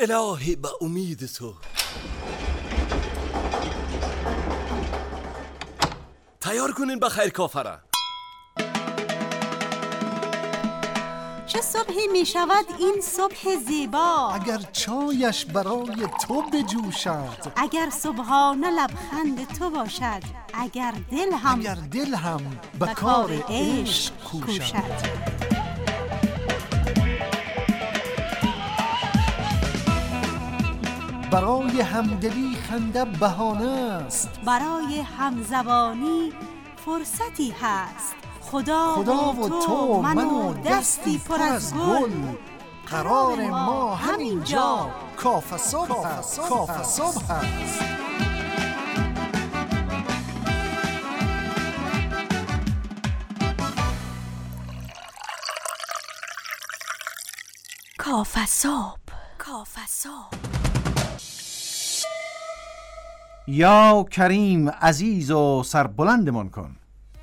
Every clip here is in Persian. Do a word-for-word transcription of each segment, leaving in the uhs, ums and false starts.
الهی به امید تو. تیار کنین بخیر کافره. چه صبحی می شود این صبح زیبا، اگر چایش برای تو بجوشد، اگر صبحانه لبخند تو باشد، اگر دل هم اگر دل هم به کار عشق کوشد. برای همدلی خنده بهانه است، برای همزبانی فرصتی هست. خدا, خدا و تو من و دستی پر از گل، قرار ما همین جا کافه صبح هست. کافه صبح هست. کافه صبح، کافه صبح. یا کریم عزیز و سربلندمان کن.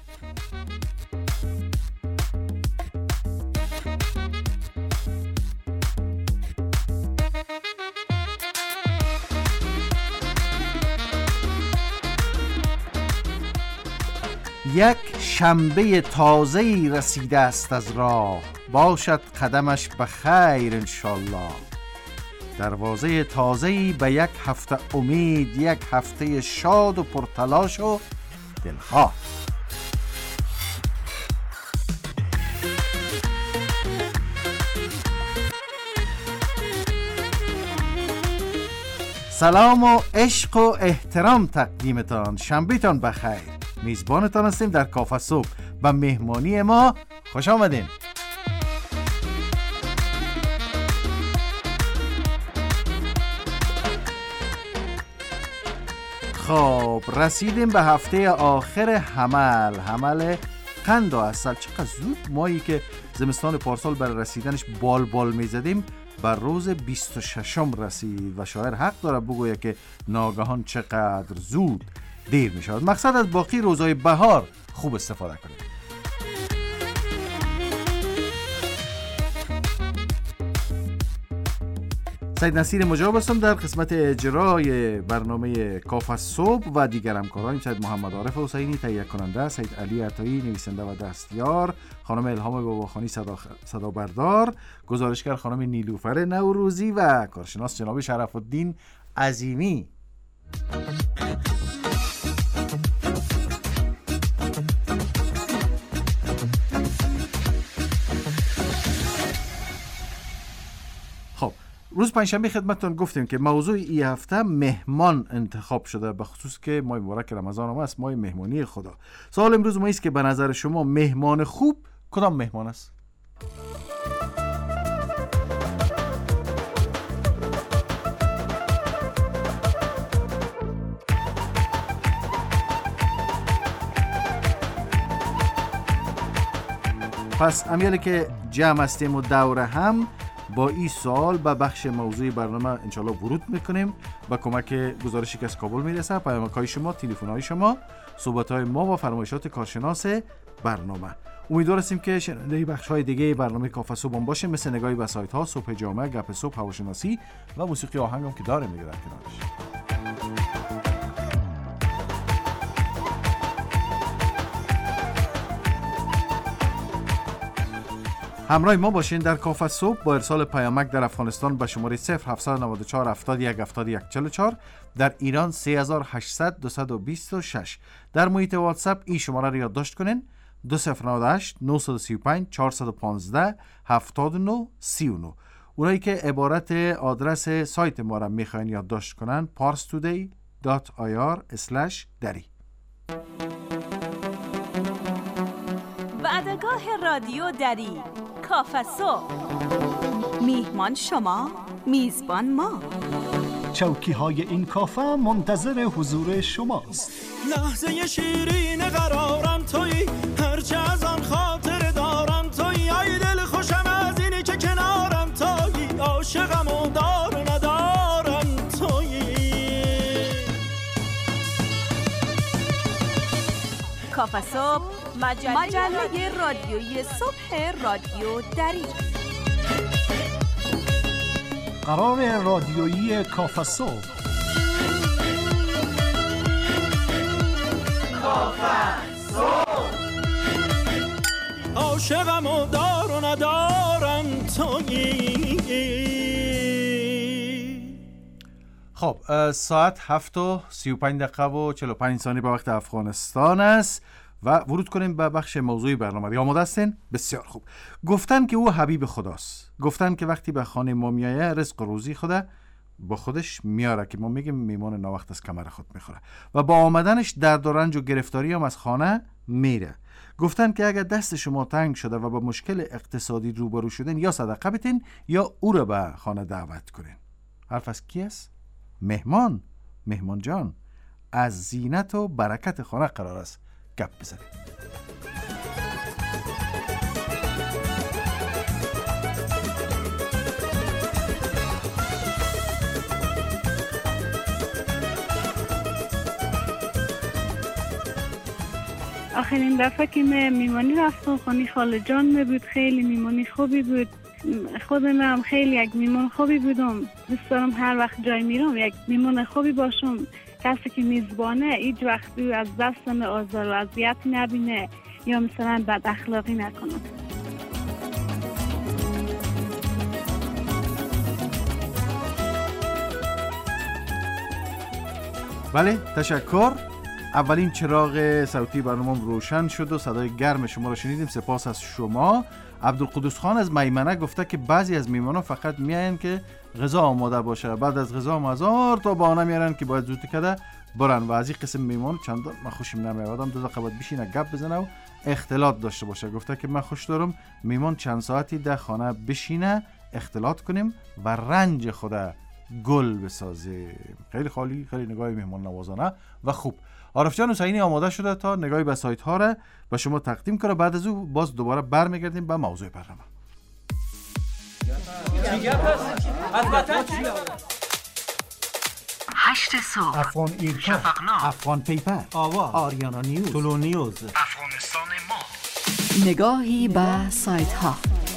یک شنبه تازه‌ای رسیده است از راه، باشد قدمش به خیر انشالله. دروازه تازه‌ای به یک هفته امید، یک هفته شاد و پرتلاش و دلخواه. سلام و عشق و احترام تقدیمتان، شنبهتان بخیر. میزبانتان هستیم در کافه صبح. به مهمانی ما خوش آمدین. خب رسیدیم به هفته آخر حمل، حمل قند و عسل. چقدر زود مایی که زمستان پارسال برای رسیدنش بال بال میزدیم بر روز بیست و ششم رسید و شاعر حق داره بگوید که ناگهان چقدر زود دیر می شود. مقصد از باقی روزهای بهار خوب استفاده کنید. سید نصیر مجاب هستم در قسمت اجرای برنامه کافه صبح و دیگر همکاران سید محمد عارف حسینی تهیه کننده، سید علی عطایی نویسنده و دستیار، خانم الهام باباخانی صدا صدا بردار، گزارشگر خانم نیلوفر نوروزی و کارشناس جناب شرف الدین عظیمی. روز پنجشنبه خدمتتون گفتیم که موضوع این هفته مهمان انتخاب شده، به خصوص که ماه مبارک رمضان هم است، ماه مهمانی خدا. سوال امروز ما است که به نظر شما مهمان خوب کدام مهمان است؟ پس امیاله که جمع هستیم و دوره هم با این سوال به بخش موضوعی برنامه انشالله ورود میکنیم. با کمک گزارشی که از کابل میرسه، پیامک‌های شما، تلفن‌های شما، صحبت‌های ما و فرمایشات کارشناس برنامه. امیدوار هستیم که شنونده بخش‌های دیگه برنامه کافه صبح باشه، مثل نگاهی به سایت‌ها، صبح جامعه، گپ صبح، هواشناسی و موسیقی آهنگ هم که داره میگه در کنارش. همراه ما باشین در کافه صبح با ارسال پیامک در افغانستان به شماره صفر هفت نه چهار هفتاد و یک هفتاد و یک چهل و چهار، در ایران سه هزار و هشتصد دویست و بیست و شش. در محیط واتساپ این شماره را یادداشت کنین: دو صفر نه هشت نه سه پنج چهار یک پنج هفت نه سه نه. اونایی که عبارت آدرس سایت ما را میخواین یادداشت کنن: پارس تودی دات آی آر اسلش دری. وعدگاه رادیو دری، کافه صبح. میهمان شما، میزبان ما. چوکی های این کافه منتظر حضور شماست. لحظه شیرین قرارم تویی، هرچه از آن خاطر دارم تویی. ای دل خوشم از اینی که کنارم تویی، عاشقم و دار ندارم تویی. کافه صبح، مجله, مجله رادیویی صبح رادیو دری. قرار رادیویی کافه صبح. عاشقم و دار و ندارم تویی. خب ساعت هفت و سی و پنج دقیقه و چهل و پنج ثانیه به وقت افغانستان است و ورود کنیم به بخش موضوعی برنامه. آماده هستین؟ بسیار خوب. گفتن که او حبیب خداست. گفتن که وقتی به خانه ما میایه رزق و روزی خدا با خودش میاره، که ما میگیم میمون ناوقت از کمر خود میخوره و با آمدنش درد و رنج و گرفتاری هم از خانه میره. گفتن که اگر دست شما تنگ شده و با مشکل اقتصادی روبرو شدین، یا صدقه بتین یا او را به خانه دعوت کنین. حرف از کی است؟ مهمان. مهمان جان از زینت و برکت خانه قرار است گپ بزنیم. آخرین دفعه که من میمانی رفتم خانه خاله جان می بود، خیلی میمانی خوبی بود. خودم هم خیلی یک میمون خوبی بودم. دوست دارم هر وقت جای میرم یک میمون خوبی باشم، کسی که میزبانه هیچ وقت از دستم آزار و اذیت نبینه یا مثلا بد اخلاقی نکنه. بله، تشکر. اولین چراغ صوتی برنامه روشن شد و صدای گرم شما را شنیدیم. سپاس از شما. عبدالقدوس خان از میمنه گفته که بعضی از میمانا فقط میاین که غذا آماده باشه، بعد از غذا مزار تا بهانه میارن که باید زود کده برن و از این قسم میمان چندان من خوشم نمیاد. آدم دو دقیقه بعد بشینه گپ بزنه و اختلاط داشته باشه. گفته که من خوش دارم میمان چند ساعتی در خانه بشینه، اختلاط کنیم و رنج خدا گل بسازیم. خیلی خالی، خیلی نگاه میهمان نوازانه و خوب. عارف جان حسینی آماده شده تا نگاهی به سایت ها را به شما تقدیم کنه. بعد از او باز دوباره برمیگردیم به موضوع برنامه. هشت صبح، افغان ایرکا، افغان پیپر، آوا، آریانا نیوز، تولو نیوز، افغانستان ما. نگاهی به سایت ها.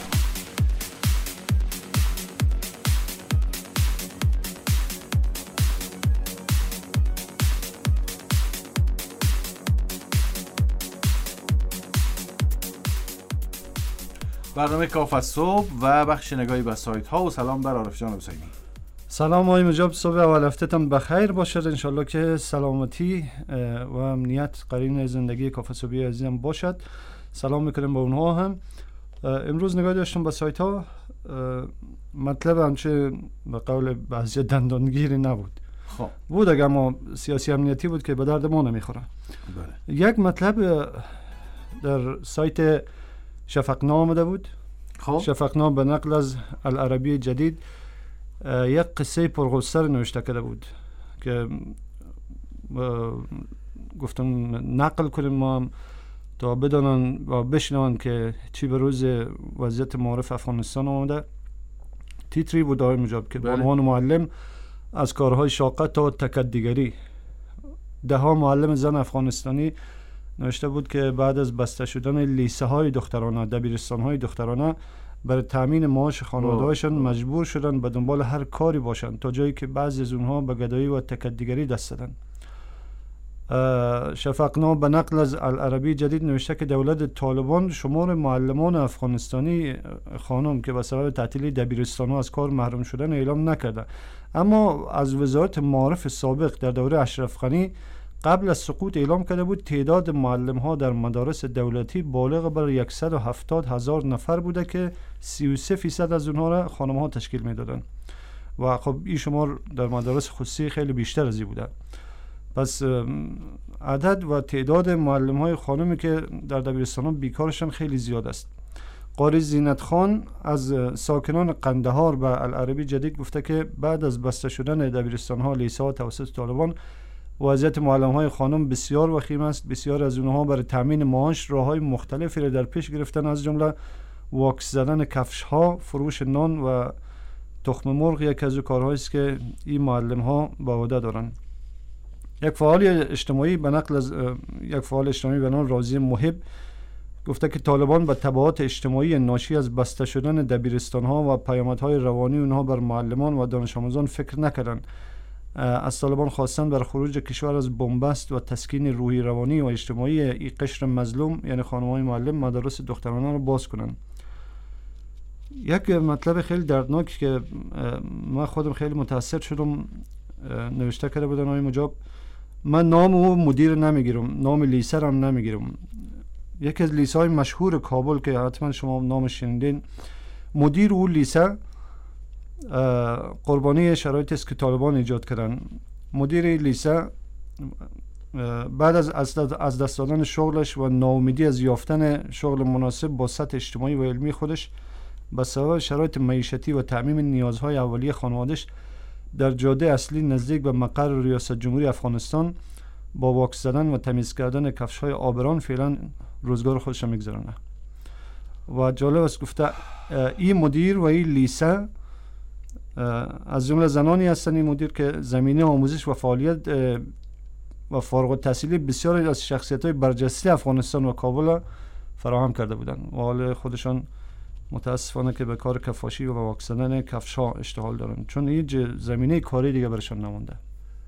برنامه کافه صبح و بخش نگاهی به سایت ها و سلام بر عارف جان حسینی. سلام آقای مجاب، صبح اول هفته‌تان بخیر باشد. انشالله که سلامتی و امنیت قرین زندگی کافه صبحی عزیزم باشد. سلام میکنم به اونها هم. امروز نگاه داشتم به سایت ها. مطلب همچه به قول بعضی دندانگیری نبود. خب بود اگر ما سیاسی امنیتی بود که به درد ما نمیخوره. بله. یک مطلب در سایت شفقنا آمده بود. خب شفقنا به نقل از العربی جدید یک قصه پرغصه نوشته کرده بود که گفتم نقل کنیم ما هم تا بدانن و بشنون که چی به روز وضعیت معارف افغانستان آمده. تیتری بود آقای مجاب که به عنوان معلم از کارهای شاقه تا تکدیگری. ده ها معلم زن افغانستانی نوشته بود که بعد از بسته شدن لیسه های دخترانه، دبیرستان های دخترانه، برای تامین معاش خانواده‌هایشان مجبور شدن به دنبال هر کاری باشند تا جایی که بعضی از اونها به گدایی و تکدیگری دست دادن. شفقنا به نقل از العربی جدید نوشته که دولت طالبان شمار معلمان افغانستانی خانم که به سبب تعطیلی دبیرستان‌ها از کار محروم شدن اعلام نکرده، اما از وزارت معارف سابق در دوره اشرف غنی قبل از سقوط اعلام کرده بود تعداد معلم ها در مدارس دولتی بالغ بر صد و هفتاد هزار نفر بوده که سی و سه فیصد از اونها را خانم ها تشکیل میدادن و خب این شمار در مدارس خصوصی خیلی بیشتر از این بوده. پس عدد و تعداد معلم های خانمی که در دبیرستان ها بیکارشان خیلی زیاد است. قاری زینت خان از ساکنان قندهار به العربی جدید گفته که بعد از بسته شدن دبیرستان ها لیسه ها توسط طالبان وضعیت معلم های خانم بسیار وخیم است. بسیار از اونها برای تامین معاش راه های مختلفی را در پیش گرفتن، از جمله واکس زدن کفش ها، فروش نان و تخم مرغ یک از کارهایی است که این معلم ها به عهده دارند. یک فعال اجتماعی به نقل از یک فعال اجتماعی به نام راضی محب گفته که طالبان به تبعات اجتماعی ناشی از بسته شدن دبیرستان‌ها و پیامدهای روانی اونها بر معلمان و دانش آموزان فکر نکردند. از طالبان خواستن بر خروج کشور از بنبست و تسکین روحی روانی و اجتماعی این قشر مظلوم یعنی خانم‌های معلم مدارس دخترانه رو باز کنن. یک مطلب خیلی دردناک که من خودم خیلی متاثر شدم نوشته کرده بودن آقای مجاب. من نام او مدیر نمیگیرم، نام لیسه هم نمیگیرم. یکی از لیسه های مشهور کابل که حتما شما نامش شنیدین، مدیر او لیسه قربانی شرایطی است که طالبان ایجاد کردن. مدیر لیسه بعد از از دست دادن شغلش و ناامیدی از یافتن شغل مناسب با سطح اجتماعی و علمی خودش به سبب شرایط معیشتی و تأمین نیازهای اولیه خانواده‌اش در جاده اصلی نزدیک به مقر ریاست جمهوری افغانستان با واکس زدن و تمیز کردن کفش‌های آبران فعلا روزگار خودش را می‌گذرونه. و جالب است گفته این مدیر و این لیسه از جمله زنانی هستند این مدیر که زمینه آموزش و فعالیت و فارغ التحصیلی بسیاری از شخصیت‌های برجسته افغانستان و کابل فراهم کرده بودند و حال خودشان متاسفانه که به کار کفاشی و واکس زدن کفش‌ها اشتغال دارن چون هیچ زمینه کاری دیگه برشان نمونده.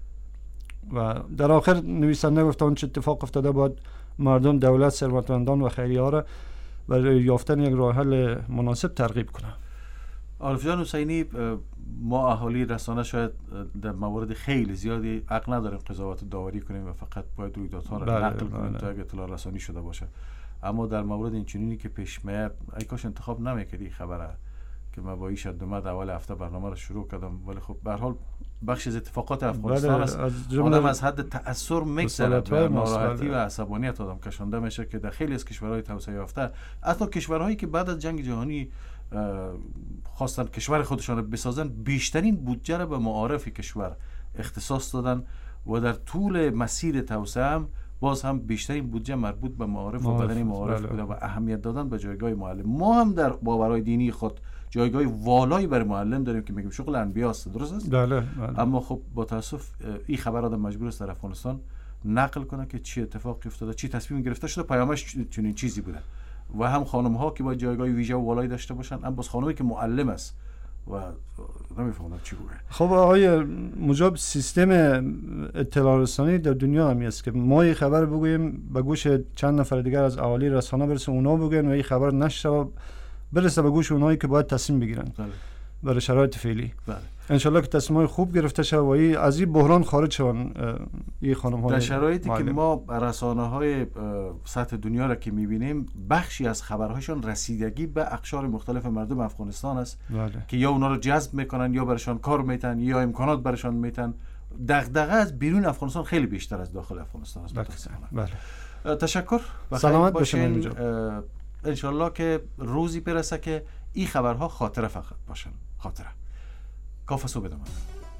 و در آخر نویسنده گفته اون چه اتفاق افتاده باید مردم، دولت، ثروتمندان و خیریه‌ها را برای یافتن یک راه حل مناسب ترغیب کنند. عارف جان حسینی، ما اهالی رسانه شاید در موارد خیلی زیادی حق نداریم قضاوت داوری کنیم و فقط باید رویدادها را نقل کنیم تا اگه اطلاع رسانی شده باشه. اما در مورد این چنینی که پیش میاد ای کاش انتخاب نمیکردی خبره که من با ایشت اومد اول هفته برنامه رو شروع کردم، ولی خب به هر حال بخش از اتفاقات افغانستان است. آدم از حد تأثیر میگذره، به ناراحتی و عصبانیت آدم کشانده میشه که در خیلی از کشورهای توسعه یافته، حتی کشورهایی که بعد از جنگ جهانی خواستن کشور خودشان رو بسازن، بیشترین بودجه را به معارف کشور اختصاص دادن و در طول مسیر توسعه هم باز هم بیشترین بودجه مربوط به معارف و بدنی معارف بوده و اهمیت دادن به جایگاه معلم. ما هم در باورهای دینی خود جایگاه والایی برای معلم داریم که میگیم شغل انبیا است، درست است؟ بله بله. اما خب با تاسف این خبر آدم مجبور است در افغانستان نقل کنه که چی اتفاقی افتاده، چی تصمیم گرفته شده، پیامش چنین چیزی بوده. و هم خانم ها که با جایگاه ویژه و والایی داشته باشن، هم باز خانمی که معلم است و نمیفهمم چی بگه. خب آقای مجاب، سیستم اطلاع رسانی در دنیا هم است که ما یه خبر بگوییم به گوش چند نفر دیگر از اهالی رسانه برسه، اونا بگن و این خبر نشه و برسه به گوش اونایی که باید تصمیم بگیرن. بله. برای شرایط فعلی. بله. انشالله که تصمیم‌های خوب گرفته شه و این از این بحران خارج شون این خانم‌ها. در شرایطی که ما رسانه‌های سطح دنیا را که می‌بینیم، بخشی از خبرهاشون رسیدگی به اقشار مختلف مردم افغانستان است. بله. که یا اونا رو جذب میکنن یا برشان کار میتن یا امکانات برشان میتن. دغدغه از بیرون افغانستان خیلی بیشتر از داخل افغانستان است. بله. بله. تشکر. سلامت باشین. انشالله که روزی برسه که این خبرها خاطره فقط باشن. خاطره. کافه صبح ادامه.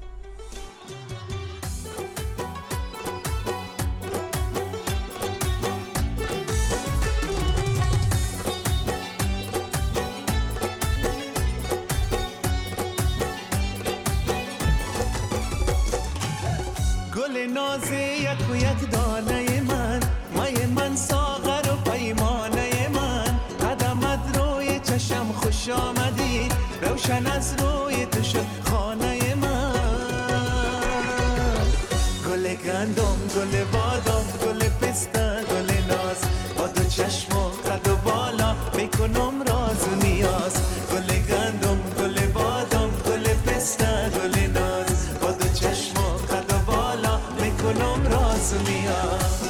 گل نازه یک و یک دانه من، مای من ساغر و پیمانه من، قدمت روی چشم خوش آمدی، روشن از روی تو شد خانه من. گل گندم، گل بادام، گل پسته، گل ناز، با دو چشم و قد و بالا میکنم راز و نیاز. گل گندم، گل بادام، گل پسته، گل ناز، با دو چشم و قد و بالا میکنم راز و نیاز.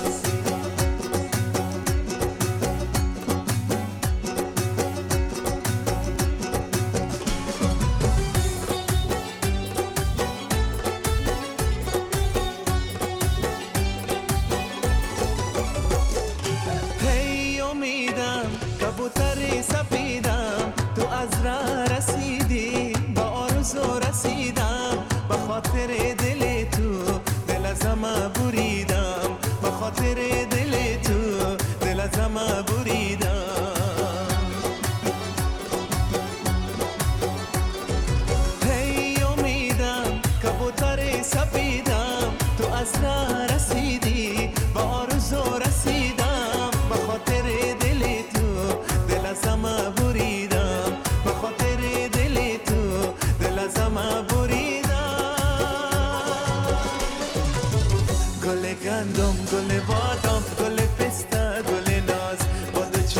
رسیدی با آرزو رسیدم، به خاطر دل تو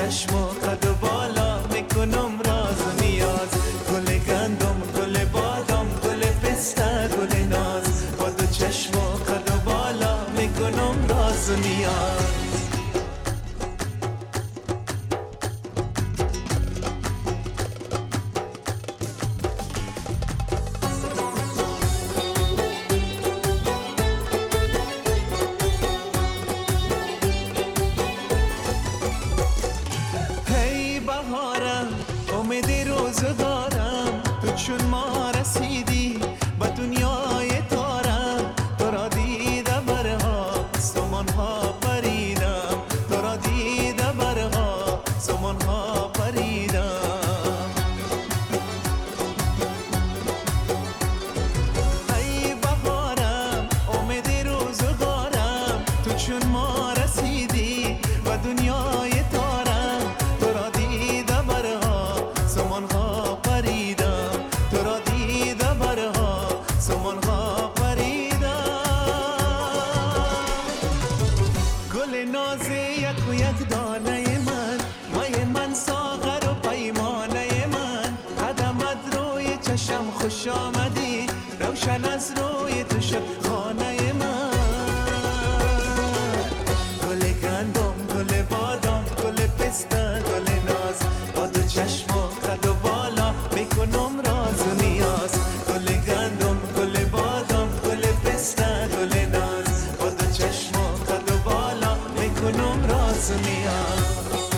چشم و قد و بالا میکنم راز و نیاز. گل گندم، گل بادام، گل پسته، گل ناز. با دو چشم و قد و بالا میکنم راز و نیاز. چون ما رسیدی با دنیای تارم، تو را دیده برها سمان ها پریدم، تو را دیده برها سمان ها پریدم. ای بهارم امید روزگارم، تو چون ما رسیدی با دنیای تارم، تو را دیده برها سمان ها پریدم، تو را دیده برها سمان ها پریدم. گل نازی یک و یک دانه من، مای من ساغر و پیمانه من. قدمت روی چشم خوش آمدی، روشن از روی تو شد خانه من. گل گندم، گل بادام، گل پسته، گل ناز. با دو چشم و قد و بالا میکنم راز و نیاز. گل گندم، گل بادام، گل پسته، گل ناز. با دو چشم و قد و بالا میکنم راز و نیاز.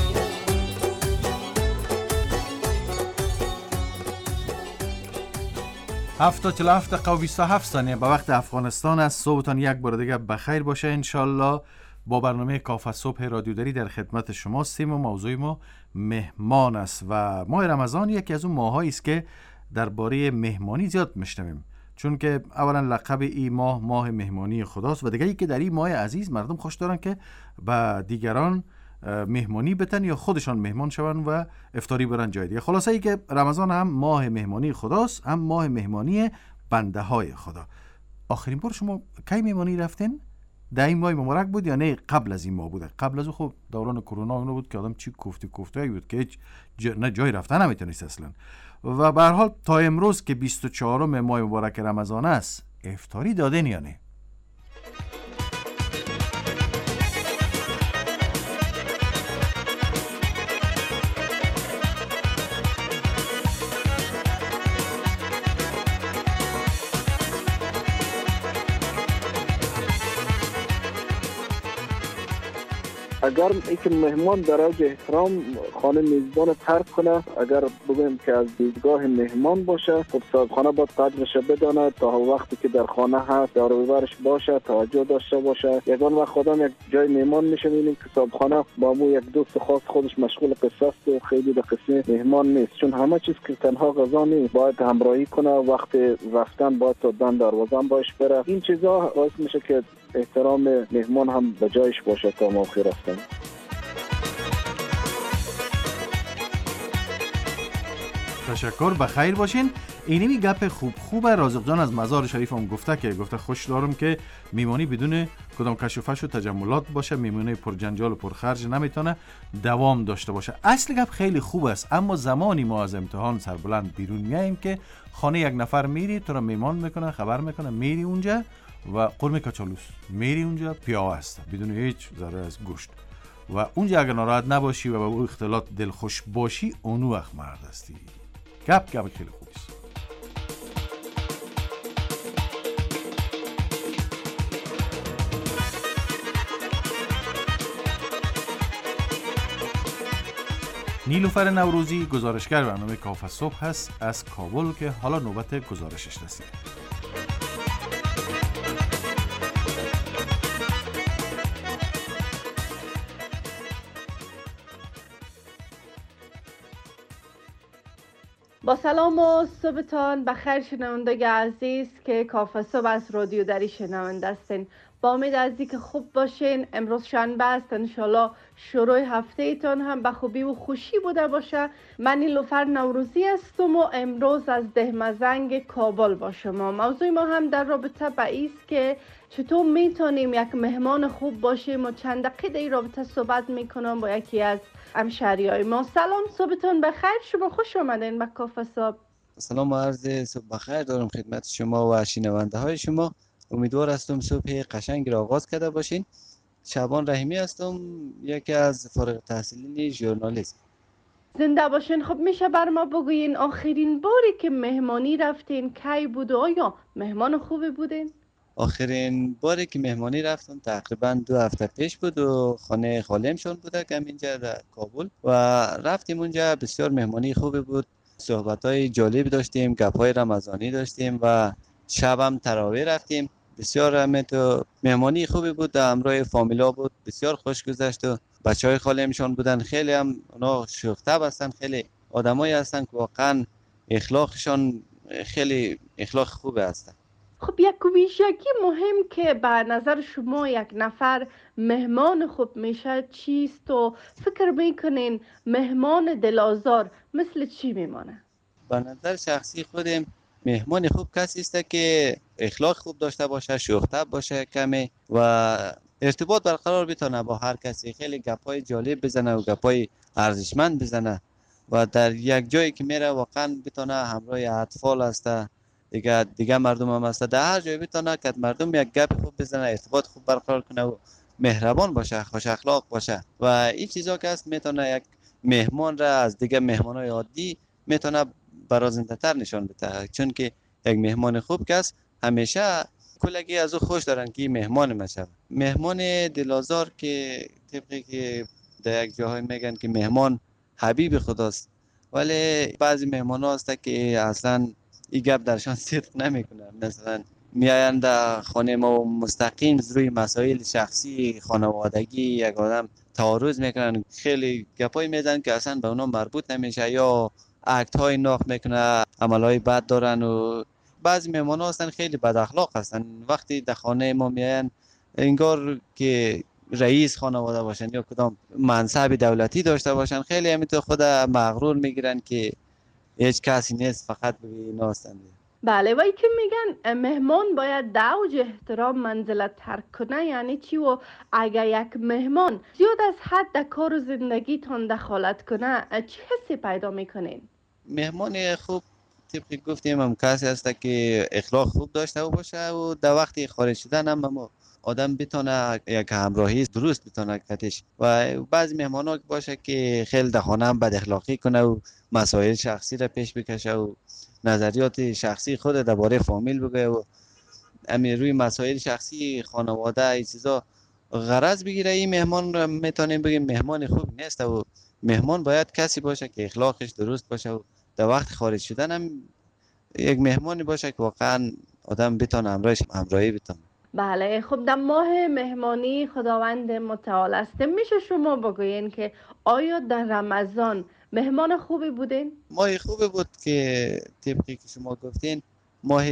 هفت تا چهل و هفت دقیقه و بیست و هفت ثانیه به وقت افغانستان است. صبحتان یک بار دیگه بخیر باشه انشالله. با برنامه کافه صبح رادیوداری در خدمت شما هستیم و موضوع ما مهمان است و ماه رمضان یکی از اون ماهایی است که درباره مهمانی زیاد میشنویم، چون که اولا لقب این ماه ماه مهمانی خداست و دیگه ای که در این ماه عزیز مردم خوش دارن که به دیگران مهمانی بتن یا خودشان مهمان شون و افطاری برن جای دیگه. خلاصه ای که رمضان هم ماه مهمانی خداست، هم ماه مهمانی بنده های خدا. آخرین بار شما کی مهمانی رفتین؟ در این ماه مبارک بود یا نه قبل از این ماه بوده؟ قبل از او خب دوران کرونا اونو بود که آدم چی کوفتی کوفتی بود که هیچ جا... نه جای رفتن نمیتونست اصلا. و به هر حال تا امروز که بیست و چهارم ماه مبارک رمضان است افطاری دادن یا نه؟ اگر اینکه مهمان در اوج احترام خانه میزبان ترک کنه، اگر بگویم که از دیدگاه مهمان باشه، خب صاحبخانه باید قدرش بداند تا وقتی که در خانه هست دار و دیوارش باشه، توجه داشته باشه. یگان وقت خودم یک جای مهمان میشینیم که صاحبخانه با مو یک دوست خاص خودش مشغول قصه است و خیلی به قصه مهمان نیست، چون همه چیز که تنها غذا نیست، باید همراهی کنه. وقت رفتن باید تا دن دروازه باش بره. این چیزا باعث میشه که احترام مهمان هم به جایش باشه تا موقع رفتن. تشکر، بخیر باشین. اینمی گپ خوب خوبه. رازق جان از مزار شریف هم گفته که گفته خوش دارم که میمانی بدون کدام کشوفش و تجملات باشه، میمانی پر جنجال و پر خرج نمیتونه دوام داشته باشه. اصل گپ خیلی خوب است، اما زمانی ما از امتحان سربلند بیرون میایم که خانه یک نفر میری تو رو میمان میکنه، خبر میکنه، میری اونجا و قرمه کچالوس، میری اونجا پیاو است بدون هیچ ذره از گوشت و اونجا اگر ناراحت نباشی و به اون اختلاط دلخوش باشی اون وقت مرد هستی. گپ گپ خیلی خوبی است. نیلوفر نوروزی گزارشگر برنامه کافه صبح هست از کابل که حالا نوبت گزارشش رسید. با سلام و صبحتان بخیر شنونده عزیز که کافه صبح از رادیو دری شنونده هستین. با امید از اینکه خوب باشین. امروز شنبه است، انشالله شروع هفته تان هم به خوبی و خوشی بوده باشه. من نیلوفر نوروزی هستم و امروز از دهمزنگ کابل با شما. موضوع ما هم در رابطه با ایست که چطور میتونیم یک مهمان خوب باشیم و چند دقیقه در این رابطه صحبت میکنم با یکی از همشهریای ما. سلام، صبحتون بخیر، شما خوش آمدین به کافه صبح. سلام و عرض صبح بخیر دارم خدمت شما و شنونده های شما. امیدوار هستم صبح قشنگ را آغاز کرده باشین. شعبان رحیمی هستم، یکی از فارغ التحصیلین ژورنالیست. زنده باشین. خب میشه بر ما بگوین آخرین باری که مهمانی رفتین کی بود و آیا مهمان خوبی بودین؟ آخرین باری که مهمانی رفتم تقریبا دو هفته پیش بود و خانه خاله‌مشون بوده که اینجا در کابل و رفتیم اونجا. بسیار مهمانی خوبی بود، صحبت‌های جالب داشتیم، گپ‌های رمضانی داشتیم و شبم تراویح رفتیم. بسیار همه تو مهمانی خوبی بود، همراه فامیلا بود، بسیار خوش گذشت و بچهای خاله‌مشون بودن. خیلی هم اونا شوخ‌طبع هستن، خیلی آدمایی هستن که واقعا اخلاقشون خیلی اخلاق خوبه هستن. خب یک ویژگی مهم که به نظر شما یک نفر مهمان خوب میشه چیست و فکر میکنین مهمان دلآزار مثل چی میمانه؟ به نظر شخصی خودم مهمان خوب کسی است که اخلاق خوب داشته باشه، شوخ طبع باشه کمی و ارتباط برقرار بتونه با هر کسی، خیلی گپای جالب بزنه و گپای ارزشمند بزنه و در یک جایی که میره واقعا بتونه همراه اطفال است، دیگه دیگه مردم هم هست، در هر جایی بتونه که مردم یک گپ خوب بزنه، ارتباط خوب برقرار کنه و مهربان باشه، خوش اخلاق باشه و این چیزا که است میتونه یک مهمان را از دیگه مهمانای عادی میتونه برازنده تر نشان بده. چون که یک مهمان خوب کس همیشه کلگی از او خوش دارن که مهمان میشه. مهمان دلآزار که طبقی که در یک جاهای میگن که مهمان حبیب خداست، ولی بعضی مهمان ها هست که اصلا این گپ درشان صدق نمیکنه. مثلا میاین در خانه ما و مستقیم روی مسائل شخصی خانوادگی یک آدم تعارض میکنن، خیلی گپای میزنن که اصلا به اونا مربوط نمیشه یا اکت های ناخ میکنه، عمل های بد دارن و بعضی مهمان ها هستن خیلی بد اخلاق هستن. وقتی در خانه ما میاین انگار که رئیس خانواده باشن یا کدام منصب دولتی داشته باشن، خیلی همینطور خود مغرور میگیرن که هیچ کسی نیست، فقط به اینا هستند. بله، وای که میگن مهمان باید در اوج احترام منزلت ترک کنه، یعنی چی؟ و اگر یک مهمان زیاد از حد در کار و زندگی تان دخالت کنه چه حسی پیدا میکنین؟ مهمان خوب طبقی گفتیم هم کسی هست که اخلاق خوب داشته باشه و در وقتی خارج شدن هم, هم آدم بتونه یک همراهی درست بتونه کتش و بعضی مهمان ها باشه که خیلی در خانه هم بد اخلاقی کنه و مسائل شخصی را پیش بکشه و نظریات شخصی خود درباره فامیل بگه و امیر روی مسائل شخصی خانواده این چیزا غرض بگیره. این مهمان را میتونیم بگیم مهمان خوب نیست و مهمان باید کسی باشه که اخلاقش درست باشه و در وقت خارج شدن هم یک مهمانی باشه که واقعا آدم بتونه همراهش همراهی بتونه. بله، خب در ماه مهمانی خداوند متعال است، میشه شما بگوین که آیا در رمضان مهمان خوبی بودین؟ ماه خوبی بود که طبقی که شما گفتین ماه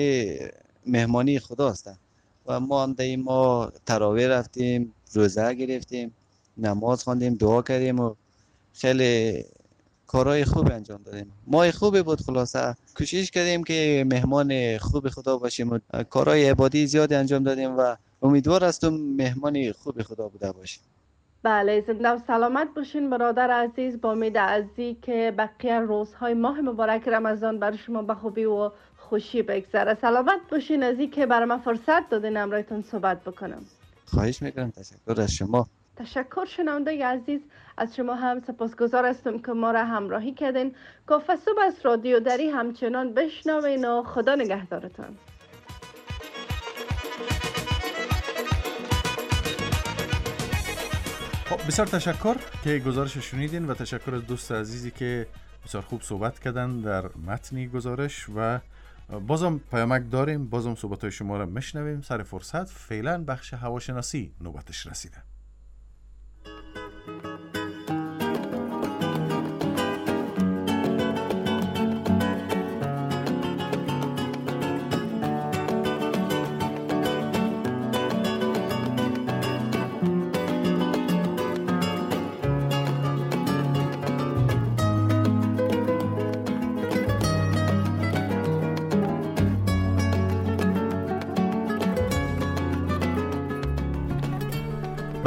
مهمانی خداست و ما هم در این ماه تراویح رفتیم، روزه گرفتیم، نماز خواندیم، دعا کردیم و خیلی کارهای خوب انجام دادیم. ماه خوبی بود. خلاصه کوشش کردیم که مهمان خوب خدا باشیم و کارهای عبادی زیاد انجام دادیم و امیدوار هستم مهمان خوب خدا بوده باشیم. بله، زنده و سلامت باشین برادر عزیز. با امید عزیزی که بقیه روزهای ماه مبارک رمضان بر شما به خوبی و خوشی بگذره. سلامت باشین از این که برای من فرصت دادین امرایتون صحبت بکنم. خواهش میکنم. تشکر از شما. تشکر شنونده عزیز، از شما هم سپاسگزار هستم که ما را همراهی کردین. کافه صبح از رادیو دری همچنان بشنوین و خدا نگهدارتان. خب بسیار تشکر که گزارش شنیدین و تشکر از دوست عزیزی که بسیار خوب صحبت کردن در متنی گزارش و بازم پیامک داریم، بازم صحبت‌های شما را میشنویم. سر فرصت فعلا بخش هواشناسی نوبتش رسیده.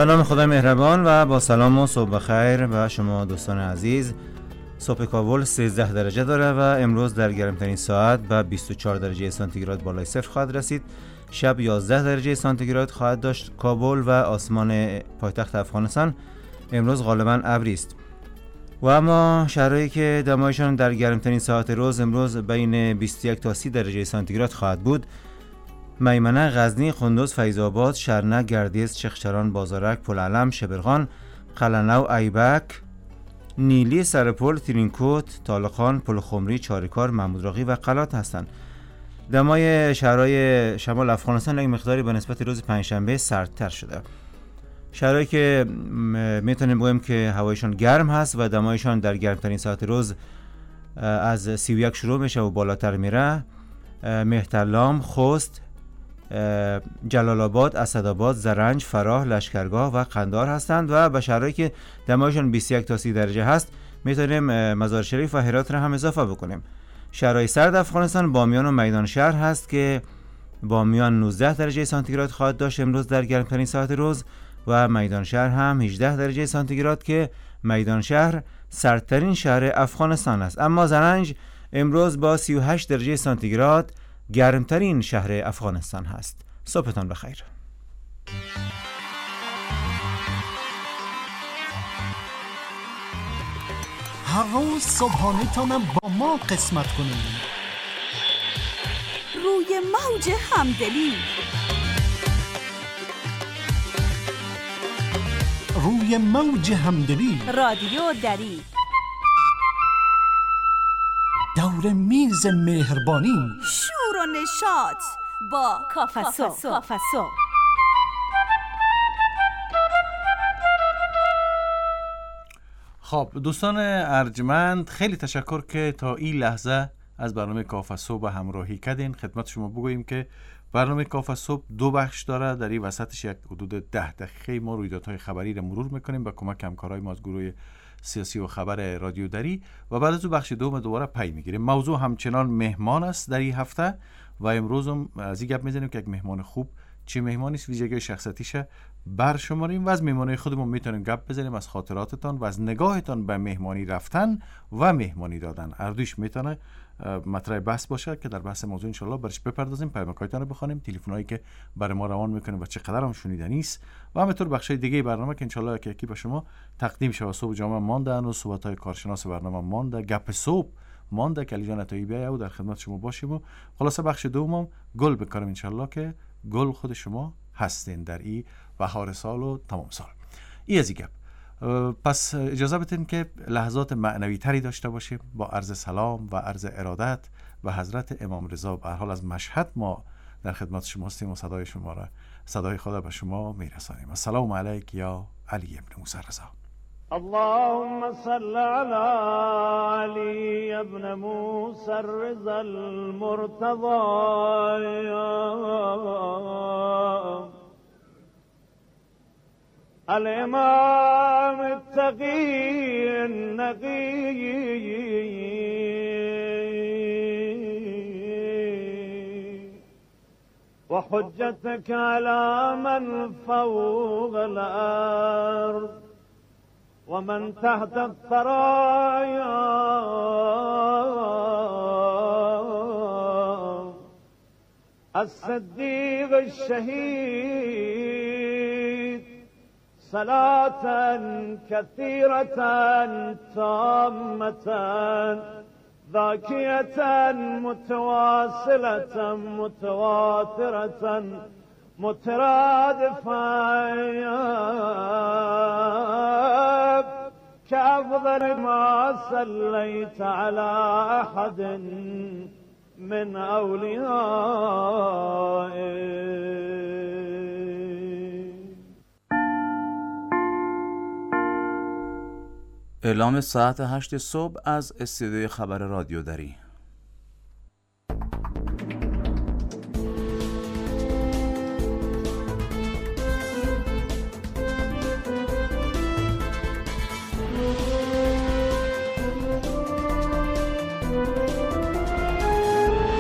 به نام خدای مهربان و با سلام و صبح بخیر به شما دوستان عزیز. صبح کابل سیزده درجه داره و امروز در گرمترین ساعت به بیست و چهار درجه سانتیگراد بالای صفر خواهد رسید. شب یازده درجه سانتیگراد خواهد داشت کابل و آسمان پایتخت افغانستان امروز غالبا ابری است. و اما شهرهایی که دمایشان در گرمترین ساعت روز امروز بین بیست و یک تا سی درجه سانتیگراد خواهد بود: میمنه، غزنی، قندوز، فیض آباد، شرنه، گردیز، چخچران، بازارک، پلعلم، شبرغان، قلعه‌نو، ایبک، نیلی، سرپل، ترینکوت، طالقان، پلخمری، چاریکار، محمود راقی و قلات هستند. دمای شهرهای شمال افغانستان یک مقداری به نسبت روز پنجشنبه سردتر شده. شهرهایی که میتونیم بگویم که هوایشان گرم هست و دمایشان در گرمترین ساعت روز از سی و یک شروع میشه و بالاتر میره: مهترلام، خوست، جلال آباد، اسدآباد، زرنج، فراه، لشکرگاه و قندهار هستند. و به شهرهایی که دمایشان بیست و یک تا سی درجه هست میتونیم مزار شریف و هرات را هم اضافه بکنیم. شهرهای سرد افغانستان بامیان و میدان شهر هست که بامیان نوزده درجه سانتیگراد خواهد داشت امروز در گرمترین ساعت روز و میدان شهر هم هجده درجه سانتیگراد که میدان شهر سردترین شهر افغانستان است. اما زرنج امروز با سی و هشت درجه سانتیگراد گرمترین شهر افغانستان هست. صبحتان بخیر. هر روز صبحانه تانم با ما قسمت کنید. روی موج همدلی، روی موج همدلی، رادیو دری، دور میز مهربانی، شور و نشاط با کافسو. کافسو خب دوستان ارجمند، خیلی تشکر که تا این لحظه از برنامه کافه صبح همراهی کردین. خدمت شما بگوییم که برنامه کافه صبح دو بخش داره. در این وسطش یک حدود ده دقیقه ما رویدادهای خبری را مرور میکنیم با کمک همکارای ما از گروه سیاسی و خبر رادیو دری و بعد از او بخش دوم دوباره پی میگیریم. موضوع همچنان مهمان است در این هفته و امروز هم از این گپ میزنیم که یک مهمان خوب چه مهمانی است، ویژگی شخصیتیشه برشماریم و از مهمانی خودمون میتونیم گپ بزنیم، از خاطراتتان و از نگاهتان به مهمانی رفتن و مهمانی دادن. اردوش میتونه مطرح بحث باشه که در بحث موضوع انشالله برش بپردازیم. پیامک‌هایتان رو بخونیم، تلفن‌هایی که برای ما روان میکنیم و چقدر هم شنیدنی است و همینطور بخشای دیگه برنامه که انشالله یکی یکی به شما تقدیم شه. صبح جامعه مانده و صحبت‌های کارشناس برنامه مانده، گپ صبح مانده که علی جان عطایی بیا و در خدمت شما باشیم و خلاصه بخش دومم گل بکاریم انشالله که گل خود شما هستین در این بهار سال و تمام سال. این از این گپ. پس اجازه بدین که لحظات معنوی تری داشته باشیم با عرض سلام و عرض ارادت و حضرت امام رضا. به هر حال از مشهد ما در خدمت شما هستیم و صدای شما را صدای خدا به شما میرسانیم. السلام علیک یا علی ابن موسی رضا. اللهم صل على علي ابن موسى الرضا المرتضى الإمام التقي النقي وحجتك على من فوق الأرض ومن تحت الثرايا الصديق الشهيد صلاة كثيرة تامة ذاكية متواصلة متواترة مترادفة كأفضل ما صليت على أحد من أوليائك. اعلام ساعت هشت صبح از استودیوی خبر رادیو دری.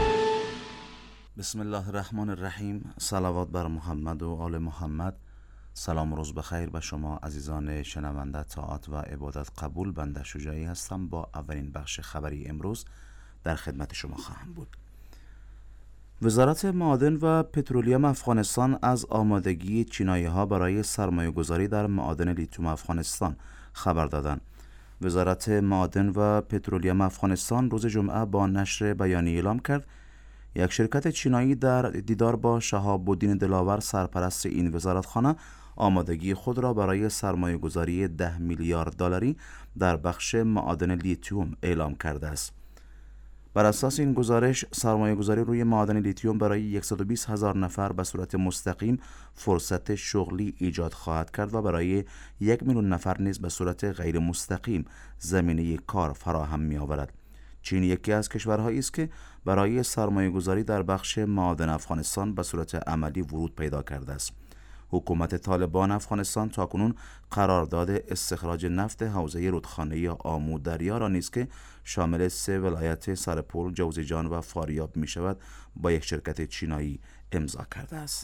بسم الله الرحمن الرحیم. صلوات بر محمد و آل محمد. سلام و روز بخیر به شما عزیزان شنونده طاعت و عبادت قبول. بنده شجاعی هستم. با اولین بخش خبری امروز در خدمت شما خواهم بود. وزارت معادن و پترولیم افغانستان از آمادگی چینایی‌ها برای سرمایه‌گذاری در معادن لیتیوم افغانستان خبر دادند. وزارت معادن و پترولیم افغانستان روز جمعه با نشر بیانیه اعلام کرد یک شرکت چینایی در دیدار با شهاب الدین دلاور سرپرست این وزارتخانه آمادگی خود را برای سرمایه گذاری ده میلیارد دلاری در بخش معادن لیتیوم اعلام کرده است. بر اساس این گزارش سرمایه گذاری روی معادن لیتیوم برای صد و بیست هزار نفر به صورت مستقیم فرصت شغلی ایجاد خواهد کرد و برای یک میلیون نفر نیز به صورت غیر مستقیم زمینه کار فراهم می آورد. چین یکی از کشورهایی است که برای سرمایه گذاری در بخش معادن افغانستان به صورت عملی ورود پیدا کرده است. حکومت طالبان افغانستان تاکنون قرارداد استخراج نفت حوزه رودخانه آمو دریا را نیز که شامل سه ولایت سرپل، جوزجان و فاریاب می شود با یک شرکت چینایی امضا کرده است.